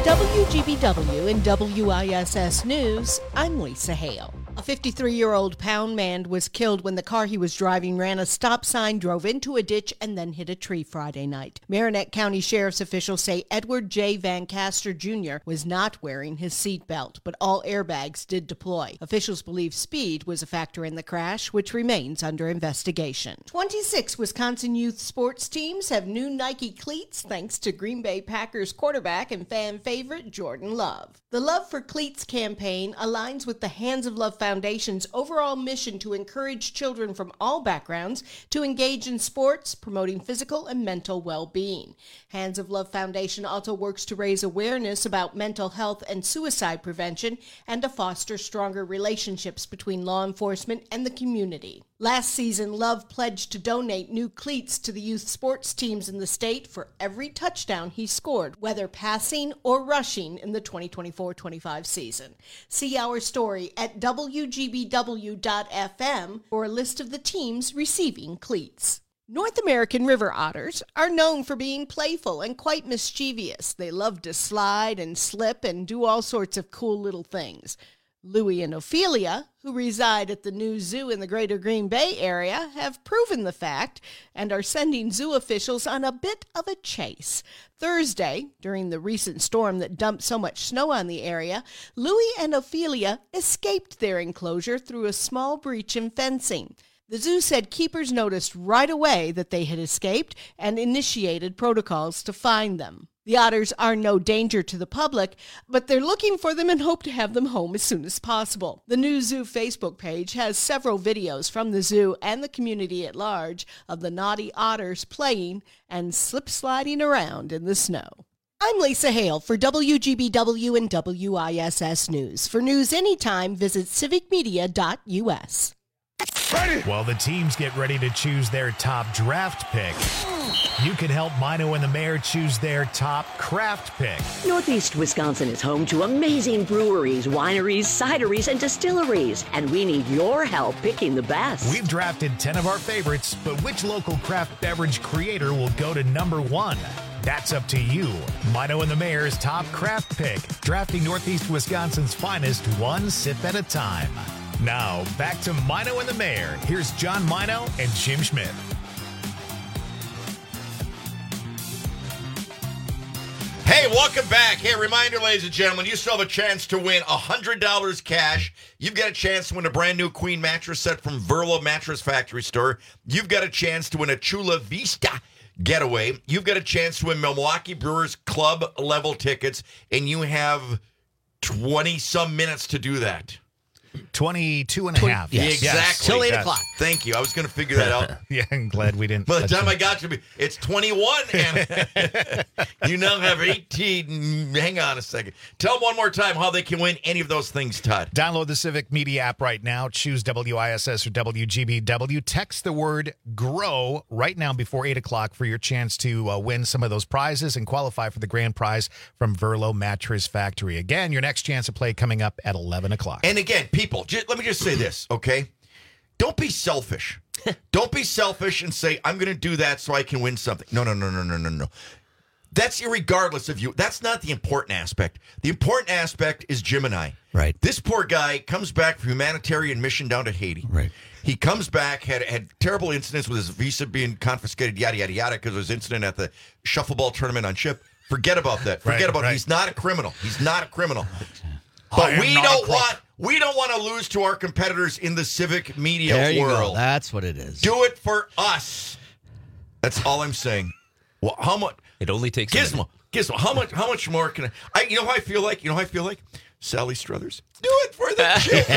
WGBW and WISS News, I'm Lisa Hale. A 53-year-old Pound man was killed when the car he was driving ran a stop sign, drove into a ditch, and then hit a tree Friday night. Marinette County Sheriff's officials say Edward J. Van Caster Jr. was not wearing his seatbelt, but all airbags did deploy. Officials believe speed was a factor in the crash, which remains under investigation. 26 Wisconsin youth sports teams have new Nike cleats thanks to Green Bay Packers quarterback and fan favorite Jordan Love. The Love for Cleats campaign aligns with the Hands of Love Foundation's overall mission to encourage children from all backgrounds to engage in sports, promoting physical and mental well-being. Hands of Love Foundation also works to raise awareness about mental health and suicide prevention and to foster stronger relationships between law enforcement and the community. Last season, Love pledged to donate new cleats to the youth sports teams in the state for every touchdown he scored, whether passing or rushing in the 2024-25 season. See our story at WGBW.FM for a list of the teams receiving cleats. North American river otters are known for being playful and quite mischievous. They love to slide and slip and do all sorts of cool little things. Louie and Ophelia, who reside at the new zoo in the greater Green Bay area, have proven the fact and are sending zoo officials on a bit of a chase. Thursday, during the recent storm that dumped so much snow on the area, Louie and Ophelia escaped their enclosure through a small breach in fencing. The zoo said keepers noticed right away that they had escaped and initiated protocols to find them. The otters are no danger to the public, but they're looking for them and hope to have them home as soon as possible. The new zoo Facebook page has several videos from the zoo and the community at large of the naughty otters playing and slip-sliding around in the snow. I'm Lisa Hale for WGBW and WISS News. For news anytime, visit civicmedia.us. While the teams get ready to choose their top draft pick, you can help Mino and the Mayor choose their top craft pick. Northeast Wisconsin is home to amazing breweries, wineries, cideries, and distilleries, and we need your help picking the best. We've drafted 10 of our favorites, but which local craft beverage creator will go to number one? That's up to you. Mino and the Mayor's top craft pick, drafting Northeast Wisconsin's finest one sip at a time. Now, back to Mino and the Mayor. Here's John Mino and Jim Schmidt. Hey, welcome back. Hey, reminder, ladies and gentlemen, you still have a chance to win $100 cash. You've got a chance to win a brand new Queen mattress set from Verlo Mattress Factory Store. You've got a chance to win a Chula Vista getaway. You've got a chance to win Milwaukee Brewers Club level tickets, and you have 20-some minutes to do that. 22 and a half. Yes. Exactly. Till 8 o'clock. Thank you. I was going to figure that out. Yeah, I'm glad we didn't. By the time I got to it's 21, and you now have 18. Hang on a second. Tell them one more time how they can win any of those things, Todd. Download the Civic Media app right now. Choose WISS or WGBW. Text the word GROW right now before 8 o'clock for your chance to win some of those prizes and qualify for the grand prize from Verlo Mattress Factory. Again, your next chance to play coming up at 11 o'clock. And again, people, let me just say this, okay? Don't be selfish. Don't be selfish and say, I'm going to do that so I can win something. No. That's irregardless of you. That's not the important aspect. The important aspect is Jim and I. Right. This poor guy comes back from humanitarian mission down to Haiti. Right. He comes back, had terrible incidents with his visa being confiscated, yada, yada, yada, because of his incident at the shuffleball tournament on ship. Forget about that. Forget about it. He's not a criminal. He's not a criminal. But we don't want to lose to our competitors in the civic media there you world. Go. That's what it is. Do it for us. That's all I'm saying. Well, how much? It only takes Gizmo. How much more can I? You know how I feel like? Sally Struthers. Do it for the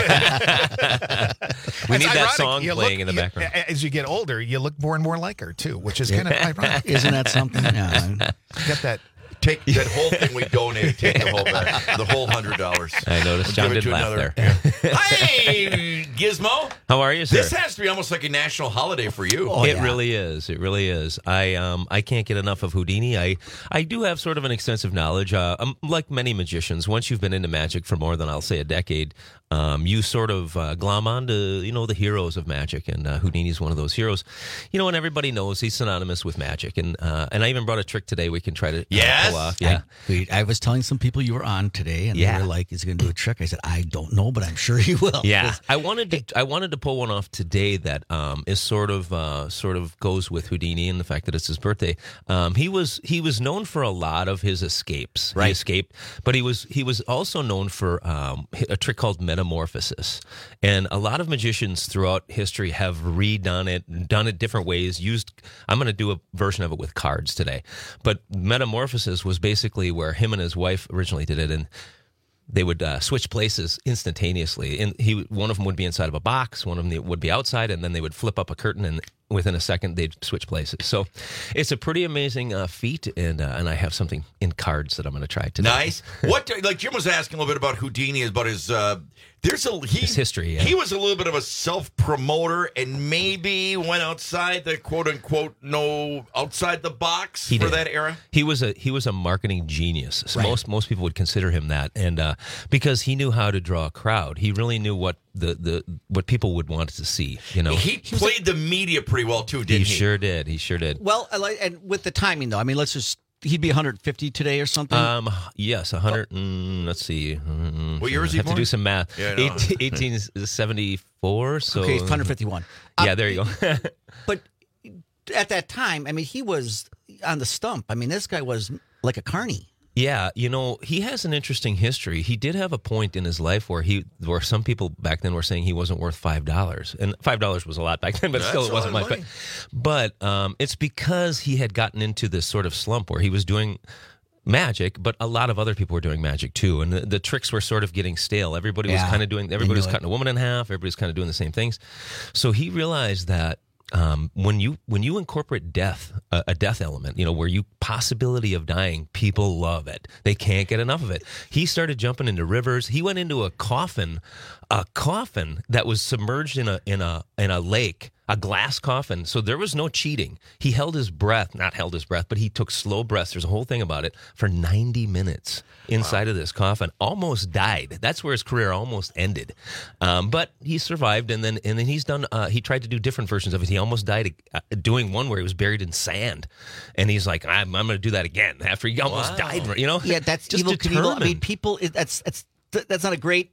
We need that song playing in the background. As you get older, you look more and more like her too, which is kind of ironic. Isn't that something? Yeah. Get that. Take that whole thing we donated. Take the whole $100. I noticed John did laugh there. Hey, Gizmo. How are you, sir? This has to be almost like a national holiday for you. It really is. It really is. I can't get enough of Houdini. I do have sort of an extensive knowledge. Like many magicians, once you've been into magic for more than, I'll say, a decade, you sort of glom onto, the heroes of magic, and Houdini's one of those heroes. And everybody knows he's synonymous with magic, and I even brought a trick today we can try to pull off. Yeah, I was telling some people you were on today, and they were like, "Is he going to do a trick?" I said, "I don't know, but I'm sure he will." Yeah, I wanted to pull one off today that is sort of goes with Houdini and the fact that it's his birthday. He was known for a lot of his escapes. Right. He escaped, but he was also known for a trick called metamorphosis. And a lot of magicians throughout history have redone it, done it different ways. I'm going to do a version of it with cards today. But metamorphosis was basically where him and his wife originally did it, and they would switch places instantaneously. And one of them would be inside of a box, one of them would be outside, and then they would flip up a curtain, and within a second they'd switch places. So it's a pretty amazing feat, and I have something in cards that I'm going to try today. Nice. Like Jim was asking a little bit about Houdini, about his his history. Yeah. He was a little bit of a self-promoter, and maybe went outside the quote-unquote outside the box that era. He was a marketing genius. So most people would consider him that, and because he knew how to draw a crowd. He really knew what what people would want to see. He played the media pretty well too, didn't he? He sure did. He sure did. Well, and with the timing though, I mean, he'd be 150 today or something. Yes, 100. Let's see. What year is he born? I have to do some math. Yeah, 1874. So okay, he's 151. Yeah, there you go. But at that time, I mean, he was on the stump. I mean, this guy was like a carny. Yeah, he has an interesting history. He did have a point in his life where some people back then were saying he wasn't worth $5, and $5 was a lot back then, but still it wasn't much. But it's because he had gotten into this sort of slump where he was doing magic, but a lot of other people were doing magic too, and the tricks were sort of getting stale. Everybody was kind of was cutting a woman in half. Everybody's kind of doing the same things. So he realized that. When you incorporate death, a death element, where you possibility of dying, people love it. They can't get enough of it. He started jumping into rivers. He went into a coffin that was submerged in a lake, a glass coffin. So there was no cheating. He not held his breath, but he took slow breaths. There's a whole thing about it for 90 minutes inside of this coffin. Almost died. That's where his career almost ended. But he survived, and then he's done. He tried to do different versions of it. He almost died doing one where he was buried in sand, and he's like, "I'm going to do that again." After he almost died, Yeah, that's just Evel Knievel. I mean, people. That's not a great.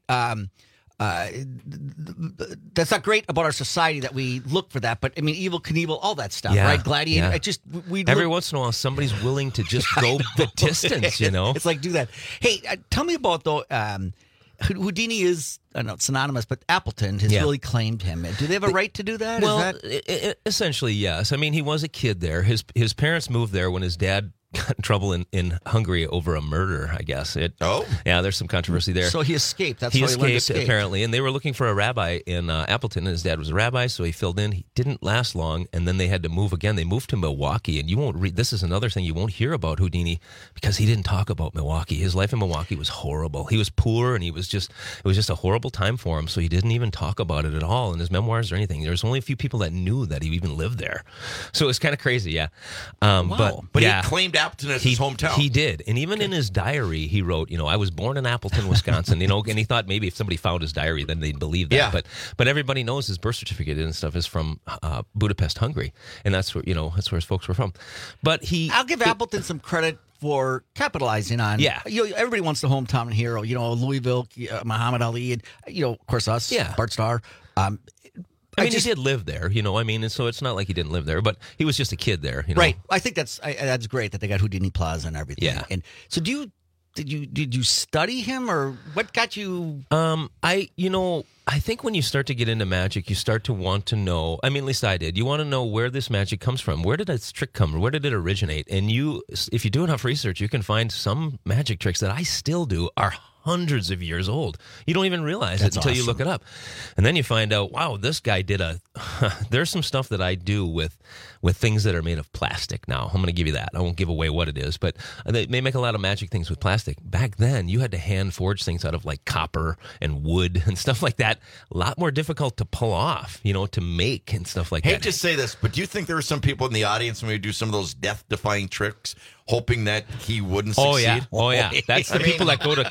That's not great about our society that we look for that, but I mean, Evel Knievel, all that stuff, right? Gladiator. Yeah. Every once in a while, somebody's willing to just go the distance. It's like do that. Hey, tell me about though. Houdini is, I don't know, synonymous, but Appleton has really claimed him. Do they have a right to do that? Well, essentially, yes. I mean, he was a kid there. His parents moved there when his dad got in trouble in Hungary over a murder, I guess. Yeah, there's some controversy there. So he escaped. That's he how he learned to escaped, escape. apparently. And they were looking for a rabbi in Appleton, and his dad was a rabbi, so he filled in. He didn't last long, and then they had to move again. They moved to Milwaukee, and you won't read. This is another thing you won't hear about Houdini because he didn't talk about Milwaukee. His life in Milwaukee was horrible. He was poor, and it was just a horrible time for him, so he didn't even talk about it at all in his memoirs or anything. There's only a few people that knew that he even lived there. So it was kind of crazy, yeah. But he claimed Appleton as his hometown. He did. And even in his diary, he wrote, I was born in Appleton, Wisconsin, and he thought maybe if somebody found his diary, then they'd believe that. Yeah. But everybody knows his birth certificate and stuff is from Budapest, Hungary. And that's where his folks were from. But I'll give Appleton some credit for capitalizing on. Yeah. Everybody wants the hometown hero, Louisville, Muhammad Ali, and, of course us, Bart Starr. I mean, he did live there, and so it's not like he didn't live there, but he was just a kid there, Right. I think that's great that they got Houdini Plaza and everything. Yeah. And so did you study him, or what got you? I think when you start to get into magic, you start to want to know, I mean, at least I did, you want to know where this magic comes from. Where did this trick come from? Where did it originate? And if you do enough research, you can find some magic tricks that I still do are hundreds of years old. You don't even realize it until you look it up. And then you find out, wow, this guy did there's some stuff that I do with things that are made of plastic now. I'm going to give you that. I won't give away what it is, but they make a lot of magic things with plastic. Back then, you had to hand forge things out of like copper and wood and stuff like that. A lot more difficult to pull off, to make and stuff like that. Hate to say this, but do you think there are some people in the audience when we do some of those death-defying tricks hoping that he wouldn't succeed? Oh yeah. That's the people that go to. That's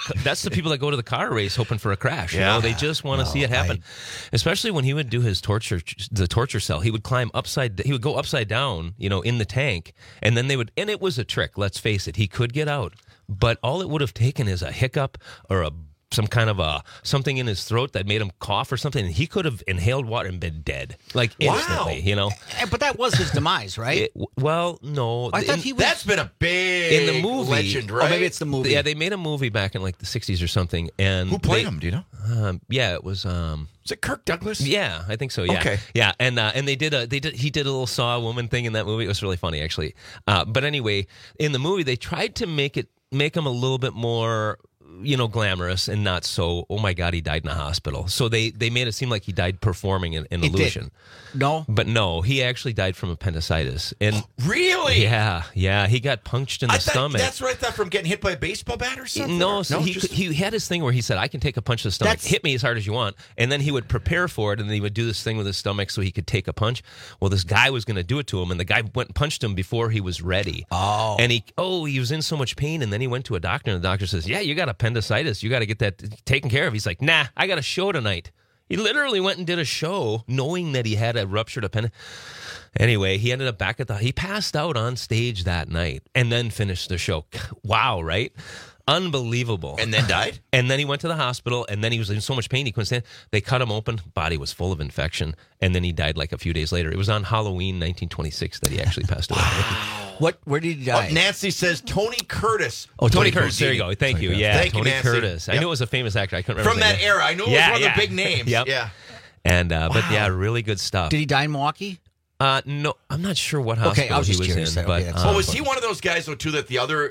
the people that go to the car race hoping for a crash. Yeah. You know, they just want to see it happen. Especially when he would do his the torture cell. He would climb he would go upside down, you know, in the tank, and then and it was a trick. Let's face it, he could get out, but all it would have taken is a hiccup or some kind of something in his throat that made him cough or something, and he could have inhaled water and been dead, like instantly. You know, but that was his demise, right? Well, no, I thought he was. That's been a big in the movie legend, right? Oh, maybe it's the movie. Yeah, they made a movie back in like the 60s or something, and who played him? Do you know? Yeah, it was. Was it Kirk Douglas? Yeah, I think so. Yeah, okay. Yeah, and he did a little Saw woman thing in that movie. It was really funny, actually. But anyway, in the movie, they tried to make him a little bit more, you know, glamorous and not so, oh my God, he died in a hospital. So they made it seem like he died performing an illusion. No? But no, he actually died from appendicitis. And really? Yeah. He got punched in the stomach. That's what I thought, from getting hit by a baseball bat or something? No, he had his thing where he said, I can take a punch to the stomach. Hit me as hard as you want. And then he would prepare for it, and then he would do this thing with his stomach so he could take a punch. Well, this guy was going to do it to him, and the guy went and punched him before he was ready. Oh. And he was in so much pain, and then he went to a doctor, and the doctor says, yeah, you got appendicitis. You got to get that taken care of. He's like, nah, I got a show tonight. He literally went and did a show knowing that he had a ruptured appendix. Anyway, he ended up back he passed out on stage that night and then finished the show. Wow, right? Unbelievable. And then died? And then he went to the hospital, and then he was in so much pain he couldn't stand. They cut him open. Body was full of infection. And then he died like a few days later. It was on Halloween 1926 that he actually passed away. Where did he die? Nancy says Tony Curtis. Oh, Tony Curtis. There you go. Thank you. Yeah, Thank Tony you, Nancy. Curtis. I knew it was a famous actor. I couldn't remember from that era. I knew it was one of the big names. Yep. Yeah. And but yeah, really good stuff. Did he die in Milwaukee? No, I'm not sure what hospital I was just he was curious. in. But was he one of those guys though too that the other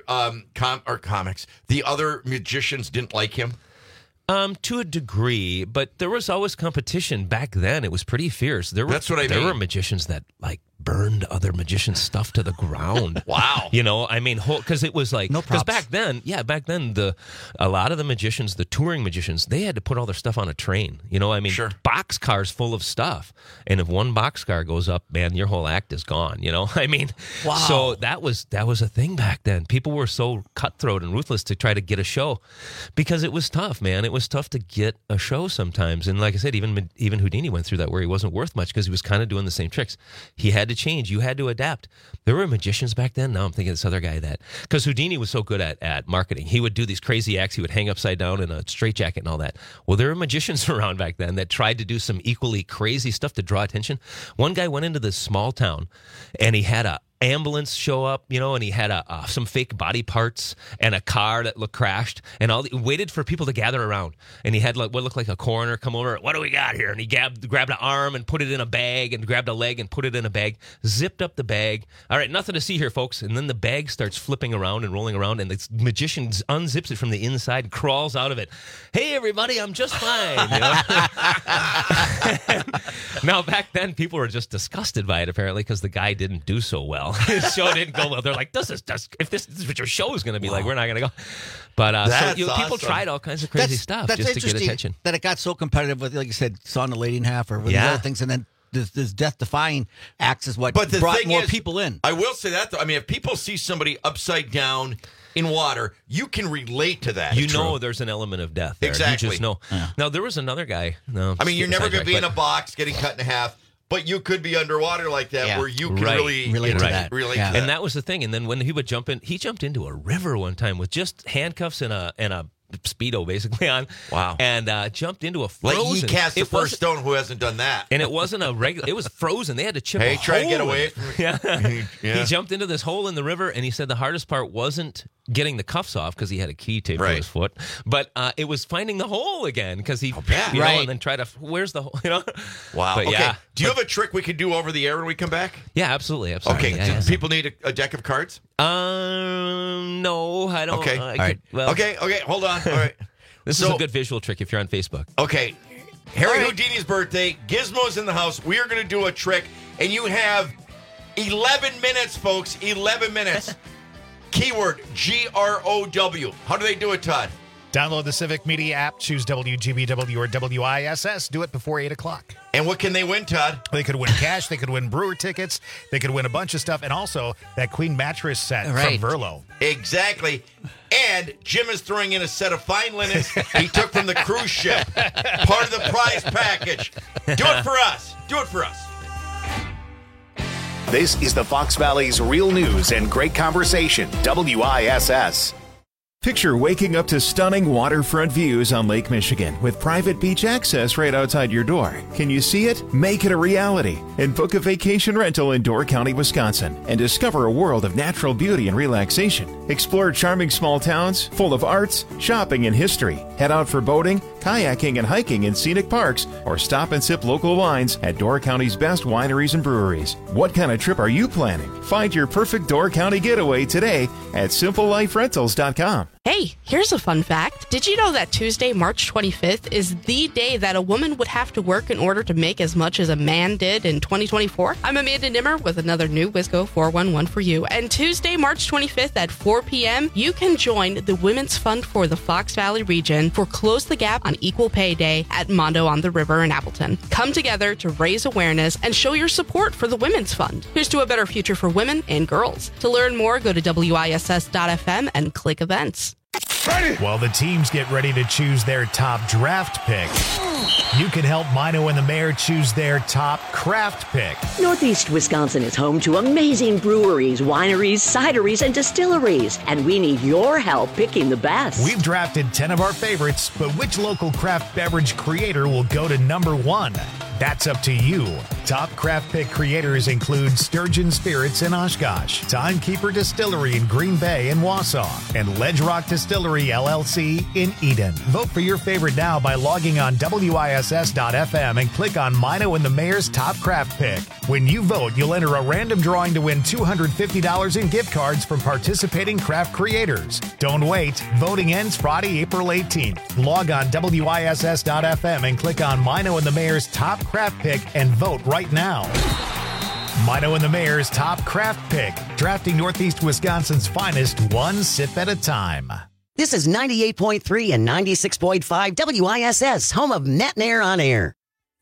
the other magicians didn't like him? To a degree, but there was always competition back then. It was pretty fierce. That's what I mean. There were magicians that like burned other magicians' stuff to the ground. Wow. You know, I mean, because it was like, because back then, a lot of the magicians, the touring magicians, they had to put all their stuff on a train. You know, I mean, box cars full of stuff. And if one box car goes up, man, your whole act is gone. You know, I mean, wow. So that was a thing back then. People were so cutthroat and ruthless to try to get a show because it was tough, man. It was tough to get a show sometimes. And like I said, even Houdini went through that where he wasn't worth much because he was kind of doing the same tricks. He had to change. You had to adapt. There were magicians back then. Now I'm thinking of this other guy because Houdini was so good at marketing. He would do these crazy acts. He would hang upside down in a straitjacket and all that. Well, there were magicians around back then that tried to do some equally crazy stuff to draw attention. One guy went into this small town and he had a ambulance show up, you know, and he had some fake body parts and a car that looked crashed, and waited for people to gather around. And he had like what looked like a coroner come over. What do we got here? And he grabbed an arm and put it in a bag, and grabbed a leg and put it in a bag. Zipped up the bag. All right, nothing to see here, folks. And then the bag starts flipping around and rolling around, and the magician unzips it from the inside and crawls out of it. Hey, everybody, I'm just fine. You know? Now, back then, people were just disgusted by it apparently because the guy didn't do so well. His show didn't go well. They're like, if this is what your show is going to be like, we're not going to go. But people tried all kinds of crazy stuff just to get attention. That it got so competitive with, like you said, sawing the lady in half or with other things, and then this death-defying acts is what brought more people in. I will say that, though. I mean, if people see somebody upside down in water, you can relate to that. You know there's an element of death there. Exactly. You just know. Yeah. Now, there was another guy. No, I mean, you're never going to be in a box getting cut in half. But you could be underwater like that where you can really relate to that. And that was the thing. And then when he would jump in, he jumped into a river one time with just handcuffs and a Speedo basically on. Wow. And jumped into a frozen. Like he cast the first stone. Who hasn't done that? And it wasn't a regular. It was frozen. They had to chip a hole. Try to get away from it. He jumped into this hole in the river, and he said the hardest part wasn't getting the cuffs off because he had a key taped to his foot, but it was finding the hole again because he, you know, and then try to, where's the hole, you know? Wow. But, okay. Do you have a trick we could do over the air when we come back? Yeah, absolutely. Okay. Yeah, do people need a deck of cards? No, I don't. Okay. All right. Okay. Hold on. All right. This is a good visual trick if you're on Facebook. Okay. Harry Houdini's birthday. Gizmo's in the house. We are going to do a trick, and you have 11 minutes, folks. 11 minutes. Keyword GROW. How do they do it, Todd? Download the Civic Media app, choose WGBW or WISS. Do it before 8 o'clock. And what can they win, Todd? They could win cash. They could win brewer tickets. They could win a bunch of stuff. And also that Queen mattress set from Verlo. Exactly. And Jim is throwing in a set of fine linens he took from the cruise ship. Part of the prize package. Do it for us. Do it for us. This is the Fox Valley's real news and great conversation, WISS. Picture waking up to stunning waterfront views on Lake Michigan with private beach access right outside your door. Can you see it? Make it a reality and book a vacation rental in Door County, Wisconsin, and discover a world of natural beauty and relaxation. Explore charming small towns full of arts, shopping, and history. Head out for boating, kayaking, and hiking in scenic parks, or stop and sip local wines at Door County's best wineries and breweries. What kind of trip are you planning? Find your perfect Door County getaway today at simpleliferentals.com. Hey, here's a fun fact. Did you know that Tuesday, March 25th is the day that a woman would have to work in order to make as much as a man did in 2024? I'm Amanda Nimmer with another new Wisco 411 for you. And Tuesday, March 25th at 4 p.m., you can join the Women's Fund for the Fox Valley region for Close the Gap on Equal Pay Day at Mondo on the River in Appleton. Come together to raise awareness and show your support for the Women's Fund. Here's to a better future for women and girls. To learn more, go to WISS.fm and click events. While the teams get ready to choose their top draft pick, you can help Mino and the Mayor choose their top craft pick. Northeast Wisconsin is home to amazing breweries, wineries, cideries, and distilleries, and we need your help picking the best. We've drafted 10 of our favorites, but which local craft beverage creator will go to number 1? That's up to you. Top craft pick creators include Sturgeon Spirits in Oshkosh, Timekeeper Distillery in Green Bay and Wausau, and Ledge Rock Distillery LLC in Eden. Vote for your favorite now by logging on WISS.fm and click on Mino and the Mayor's Top Craft Pick. When you vote, you'll enter a random drawing to win $250 in gift cards from participating craft creators. Don't wait. Voting ends Friday, April 18th. Log on WISS.fm and click on Mino and the Mayor's Top Craft Pick and vote right now. Mino and the Mayor's Top Craft Pick, drafting Northeast Wisconsin's finest one sip at a time. This is 98.3 and 96.5 WISS, home of Net and Air on Air.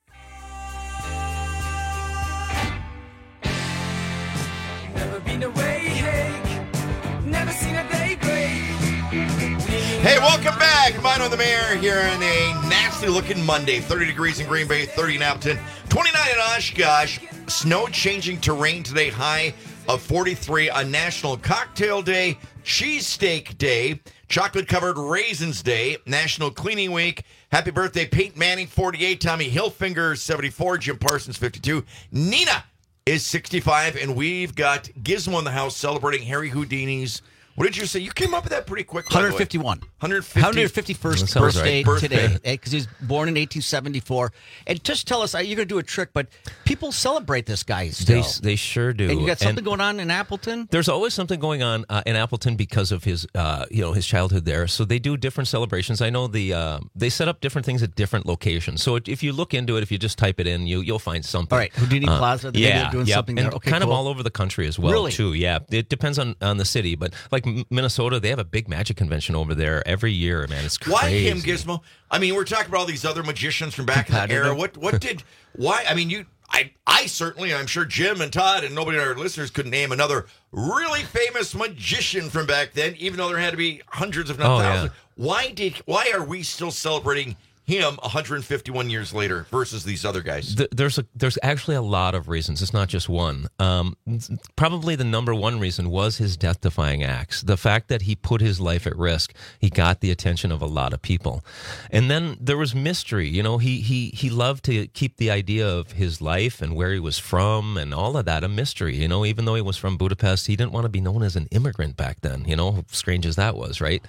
Never been away, hey. Never seen a day great. Hey, welcome back. Mino and the Mayor here on a nasty-looking Monday. 30 degrees in Green Bay, 30 in Appleton, 29 in Oshkosh. Snow changing to rain today, high of 43 on National Cocktail Day, Cheesesteak Day, Chocolate-Covered Raisins Day, National Cleaning Week. Happy birthday, Peyton Manning, 48, Tommy Hilfiger, 74, Jim Parsons, 52. Nina is 65, and we've got Gizmo in the house celebrating Harry Houdini's. What did you say? You came up with that pretty quick. 151. 151st birthday today, because he was born in 1874. And just tell us, you're going to do a trick, but people celebrate this guy still. They sure do. And you got something going on in Appleton? There's always something going on in Appleton because of his, his childhood there. So they do different celebrations. I know they set up different things at different locations. So if you look into it, if you just type it in, you'll find something. All right, Houdini Plaza. They're doing something there. And Okay, kind cool. of all over the country as well, Really? too. Yeah, it depends on the city, but like Minnesota, they have a big magic convention over there every year, man. It's crazy. Why him, Gizmo? I mean, we're talking about all these other magicians from back in the era. Why? I mean, I certainly, I'm sure Jim and Todd and nobody in our listeners could name another really famous magician from back then, even though there had to be hundreds, if not thousands. Yeah. Why are we still celebrating him 151 years later versus these other guys? There's actually a lot of reasons. It's not just one. Probably the number one reason was his death-defying acts. The fact that he put his life at risk. He got the attention of a lot of people. And then there was mystery. You know, he loved to keep the idea of his life and where he was from and all of that a mystery. You know, even though he was from Budapest, he didn't want to be known as an immigrant back then. You know, strange as that was, right?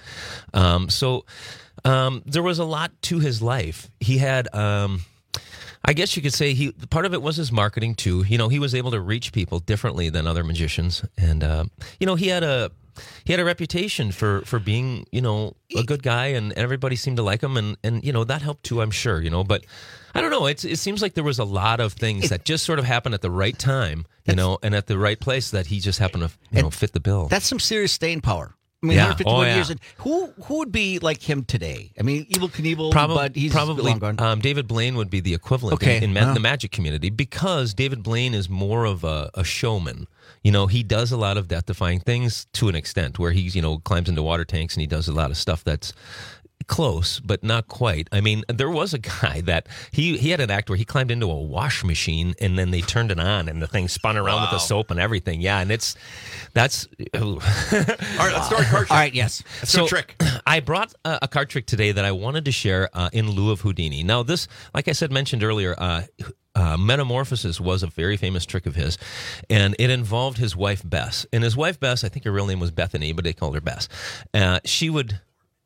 There was a lot to his life. He had, I guess you could say, part of it was his marketing too. You know, he was able to reach people differently than other magicians, and he had a reputation for being, a good guy, and everybody seemed to like him, and that helped too, I'm sure. But I don't know. It seems like there was a lot of things that just sort of happened at the right time, and at the right place that he just happened to fit the bill. That's some serious staying power. I mean, Yeah. 151 Oh, years. yeah. And who would be like him today? I mean, Evel Knievel, Probably, but he's long gone. David Blaine would be the equivalent Okay. in Wow. the magic community, because David Blaine is more of a showman. You know, he does a lot of death-defying things to an extent, where he's, climbs into water tanks and he does a lot of stuff that's close, but not quite. I mean, there was a guy that he had an act where he climbed into a wash machine and then they turned it on and the thing spun around with the soap and everything. Yeah, and that's. All right, let's start card trick. All right, yes. Let's do a trick. I brought a card trick today that I wanted to share in lieu of Houdini. Now, this, like I said, mentioned earlier, Metamorphosis was a very famous trick of his, and it involved his wife Bess. And his wife Bess, I think her real name was Bethany, but they called her Bess. She would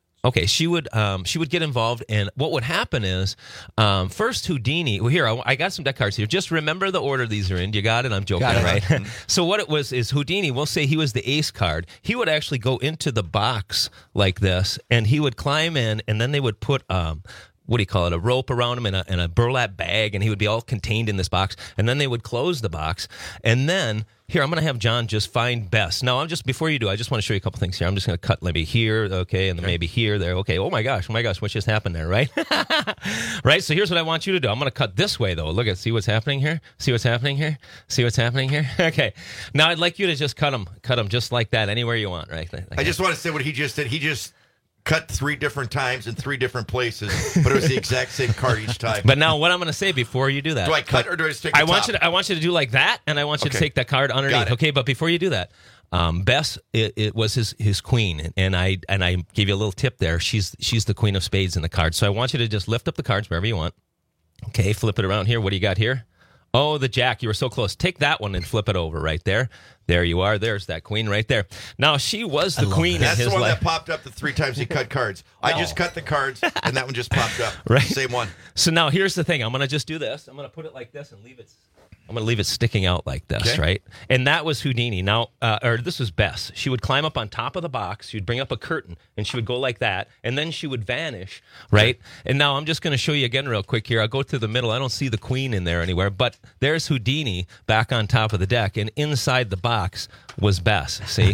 get involved, and what would happen is, first Houdini. Well, here I got some deck cards here. Just remember the order these are in. You got it? I'm joking, right? So what it was is Houdini. We'll say he was the ace card. He would actually go into the box like this, and he would climb in, and then they would put what do you call it? A rope around him and a burlap bag, and he would be all contained in this box. And then they would close the box, and then. Here, I'm going to have John just find Bess. Now, before you do, I just want to show you a couple things here. I'm just going to cut maybe here, okay, and then maybe here, there, okay. Oh my gosh, what just happened there, right? Right, so here's what I want you to do. I'm going to cut this way, though. See what's happening here? See what's happening here? See what's happening here? Okay. Now, I'd like you to just cut them just like that, anywhere you want, right? I just want to say what he just did. He just cut 3 different times in 3 different places, but it was the exact same card each time. But now, what I'm going to say before you do that. Do I cut or do I just take the I want top? I want you to do like that, and I want you to take that card underneath. Okay, but before you do that, Bess, it was his queen, and I gave you a little tip there. She's the queen of spades in the card. So I want you to just lift up the cards wherever you want. Okay, flip it around here. What do you got here? Oh, the jack. You were so close. Take that one and flip it over right there. There you are. There's that queen right there. Now, she was the queen in his life. That's the one that popped up the 3 times he cut cards. I just cut the cards, and that one just popped up. Right. Same one. So now here's the thing. I'm going to just do this. I'm going to put it like this and leave it. I'm going to leave it sticking out like this, Okay. right? And that was Houdini. Now, or this was Bess. She would climb up on top of the box. She would bring up a curtain, and she would go like that, and then she would vanish, right? Okay. And now I'm just going to show you again real quick here. I'll go through the middle. I don't see the queen in there anywhere, but there's Houdini back on top of the deck, and inside the box was Bess. See?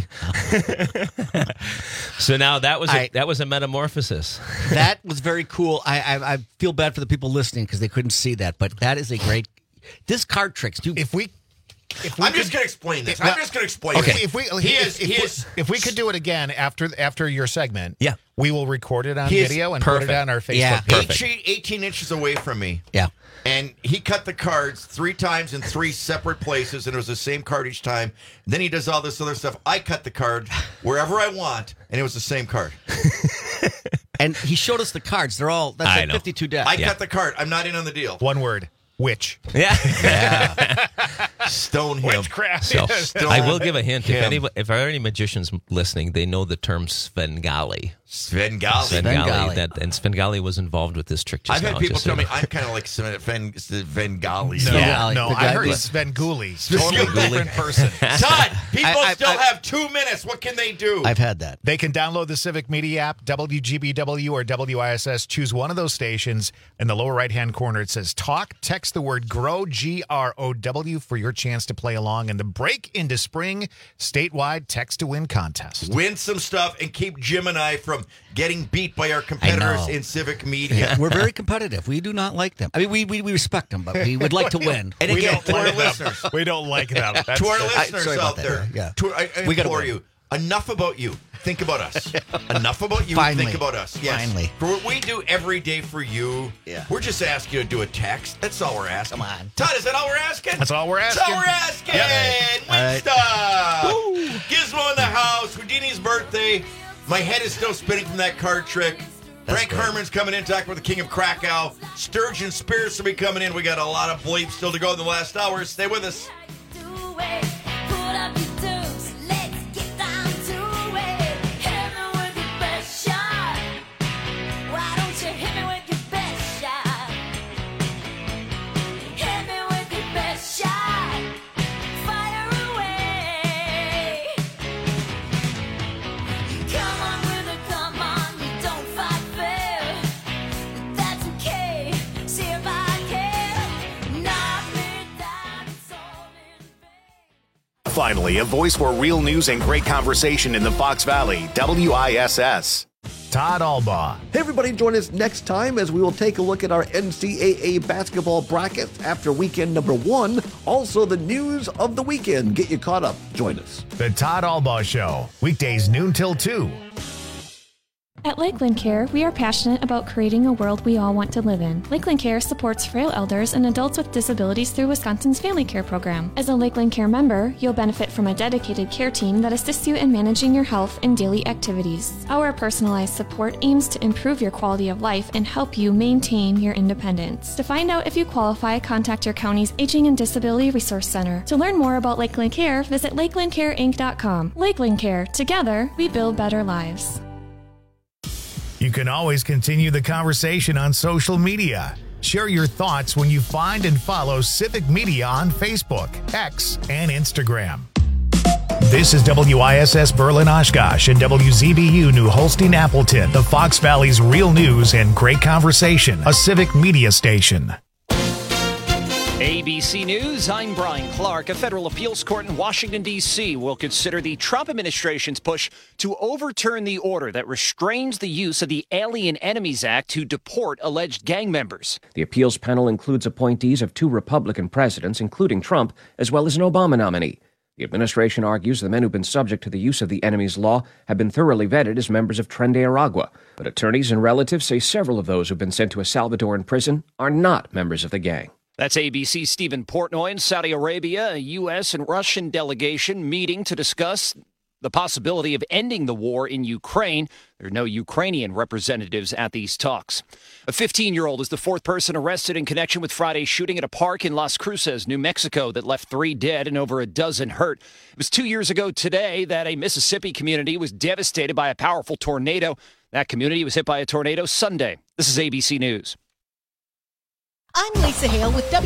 So now that was a metamorphosis. That was very cool. I feel bad for the people listening because they couldn't see that, but that is a great. This card tricks. I'm just going to explain this. I'm just going to explain Okay. this. If we could do it again after your segment, yeah, we will record it on video and put it on our Facebook page. 18 inches away from me. Yeah. And he cut the cards 3 times in 3 separate places, and it was the same card each time. Then he does all this other stuff. I cut the card wherever I want, and it was the same card. And he showed us the cards. That's like 52 decks. I cut the card. I'm not in on the deal. One word. Witch. Yeah. Stone him. Witchcraft. So, Stone I will give a hint. him. If there are any magicians listening, they know the term Svengali. Svengali. And Svengali was involved with this trick just I've now. had people just tell so me you know. I'm kind of like Svengali. No, I heard Svengoolie. Totally different person. Todd, people still have 2 minutes. What can they do? I've had that. They can download the Civic Media app, WGBW or WISS. Choose one of those stations. In the lower right-hand corner, it says Talk. Text the word GROW, GROW, for your chance to play along in the Break into Spring statewide text-to-win contest. Win some stuff and keep Jim and I from getting beat by our competitors in Civic Media. We're very competitive. We do not like them. I mean, we respect them, but we would like to win. And again, to our listeners. We don't like them. To our listeners out there, I We gotta implore win. you, enough about you. Think about us. Enough about you. Finally. Think about us. Yes. Finally. For what we do every day for you, we're just asking you to do a text. That's all we're asking. Come on. Todd, is that all we're asking? That's all we're asking. That's all we're asking. Yep. Win All right. stuff. Gizmo in the house. Houdini's birthday. My head is still spinning from that card trick. Frank Herman's coming in, talking about the King of Krakow. Sturgeon Spears will be coming in. We got a lot of bleeps still to go in the last hour. Stay with us. Valley, a voice for real news and great conversation in the Fox Valley, WISS. Todd Albaugh. Hey, everybody, join us next time as we will take a look at our NCAA basketball brackets after weekend number 1. Also, the news of the weekend. Get you caught up. Join us. The Todd Albaugh Show, weekdays noon till 2. At Lakeland Care, we are passionate about creating a world we all want to live in. Lakeland Care supports frail elders and adults with disabilities through Wisconsin's Family Care Program. As a Lakeland Care member, you'll benefit from a dedicated care team that assists you in managing your health and daily activities. Our personalized support aims to improve your quality of life and help you maintain your independence. To find out if you qualify, contact your county's Aging and Disability Resource Center. To learn more about Lakeland Care, visit lakelandcareinc.com. Lakeland Care. Together, we build better lives. You can always continue the conversation on social media. Share your thoughts when you find and follow Civic Media on Facebook, X, and Instagram. This is WISS Berlin Oshkosh and WZBU New Holstein Appleton, the Fox Valley's real news and great conversation, a Civic Media station. ABC News, I'm Brian Clark. A federal appeals court in Washington, D.C. will consider the Trump administration's push to overturn the order that restrains the use of the Alien Enemies Act to deport alleged gang members. The appeals panel includes appointees of 2 Republican presidents, including Trump, as well as an Obama nominee. The administration argues the men who've been subject to the use of the enemies law have been thoroughly vetted as members of Tren de Aragua. But attorneys and relatives say several of those who've been sent to a Salvadoran prison are not members of the gang. That's ABC's Stephen Portnoy. In Saudi Arabia, a U.S. and Russian delegation meeting to discuss the possibility of ending the war in Ukraine. There are no Ukrainian representatives at these talks. A 15-year-old is the 4th person arrested in connection with Friday's shooting at a park in Las Cruces, New Mexico, that left 3 dead and over a dozen hurt. It was 2 years ago today that a Mississippi community was devastated by a powerful tornado. That community was hit by a tornado Sunday. This is ABC News. I'm Lisa Hale with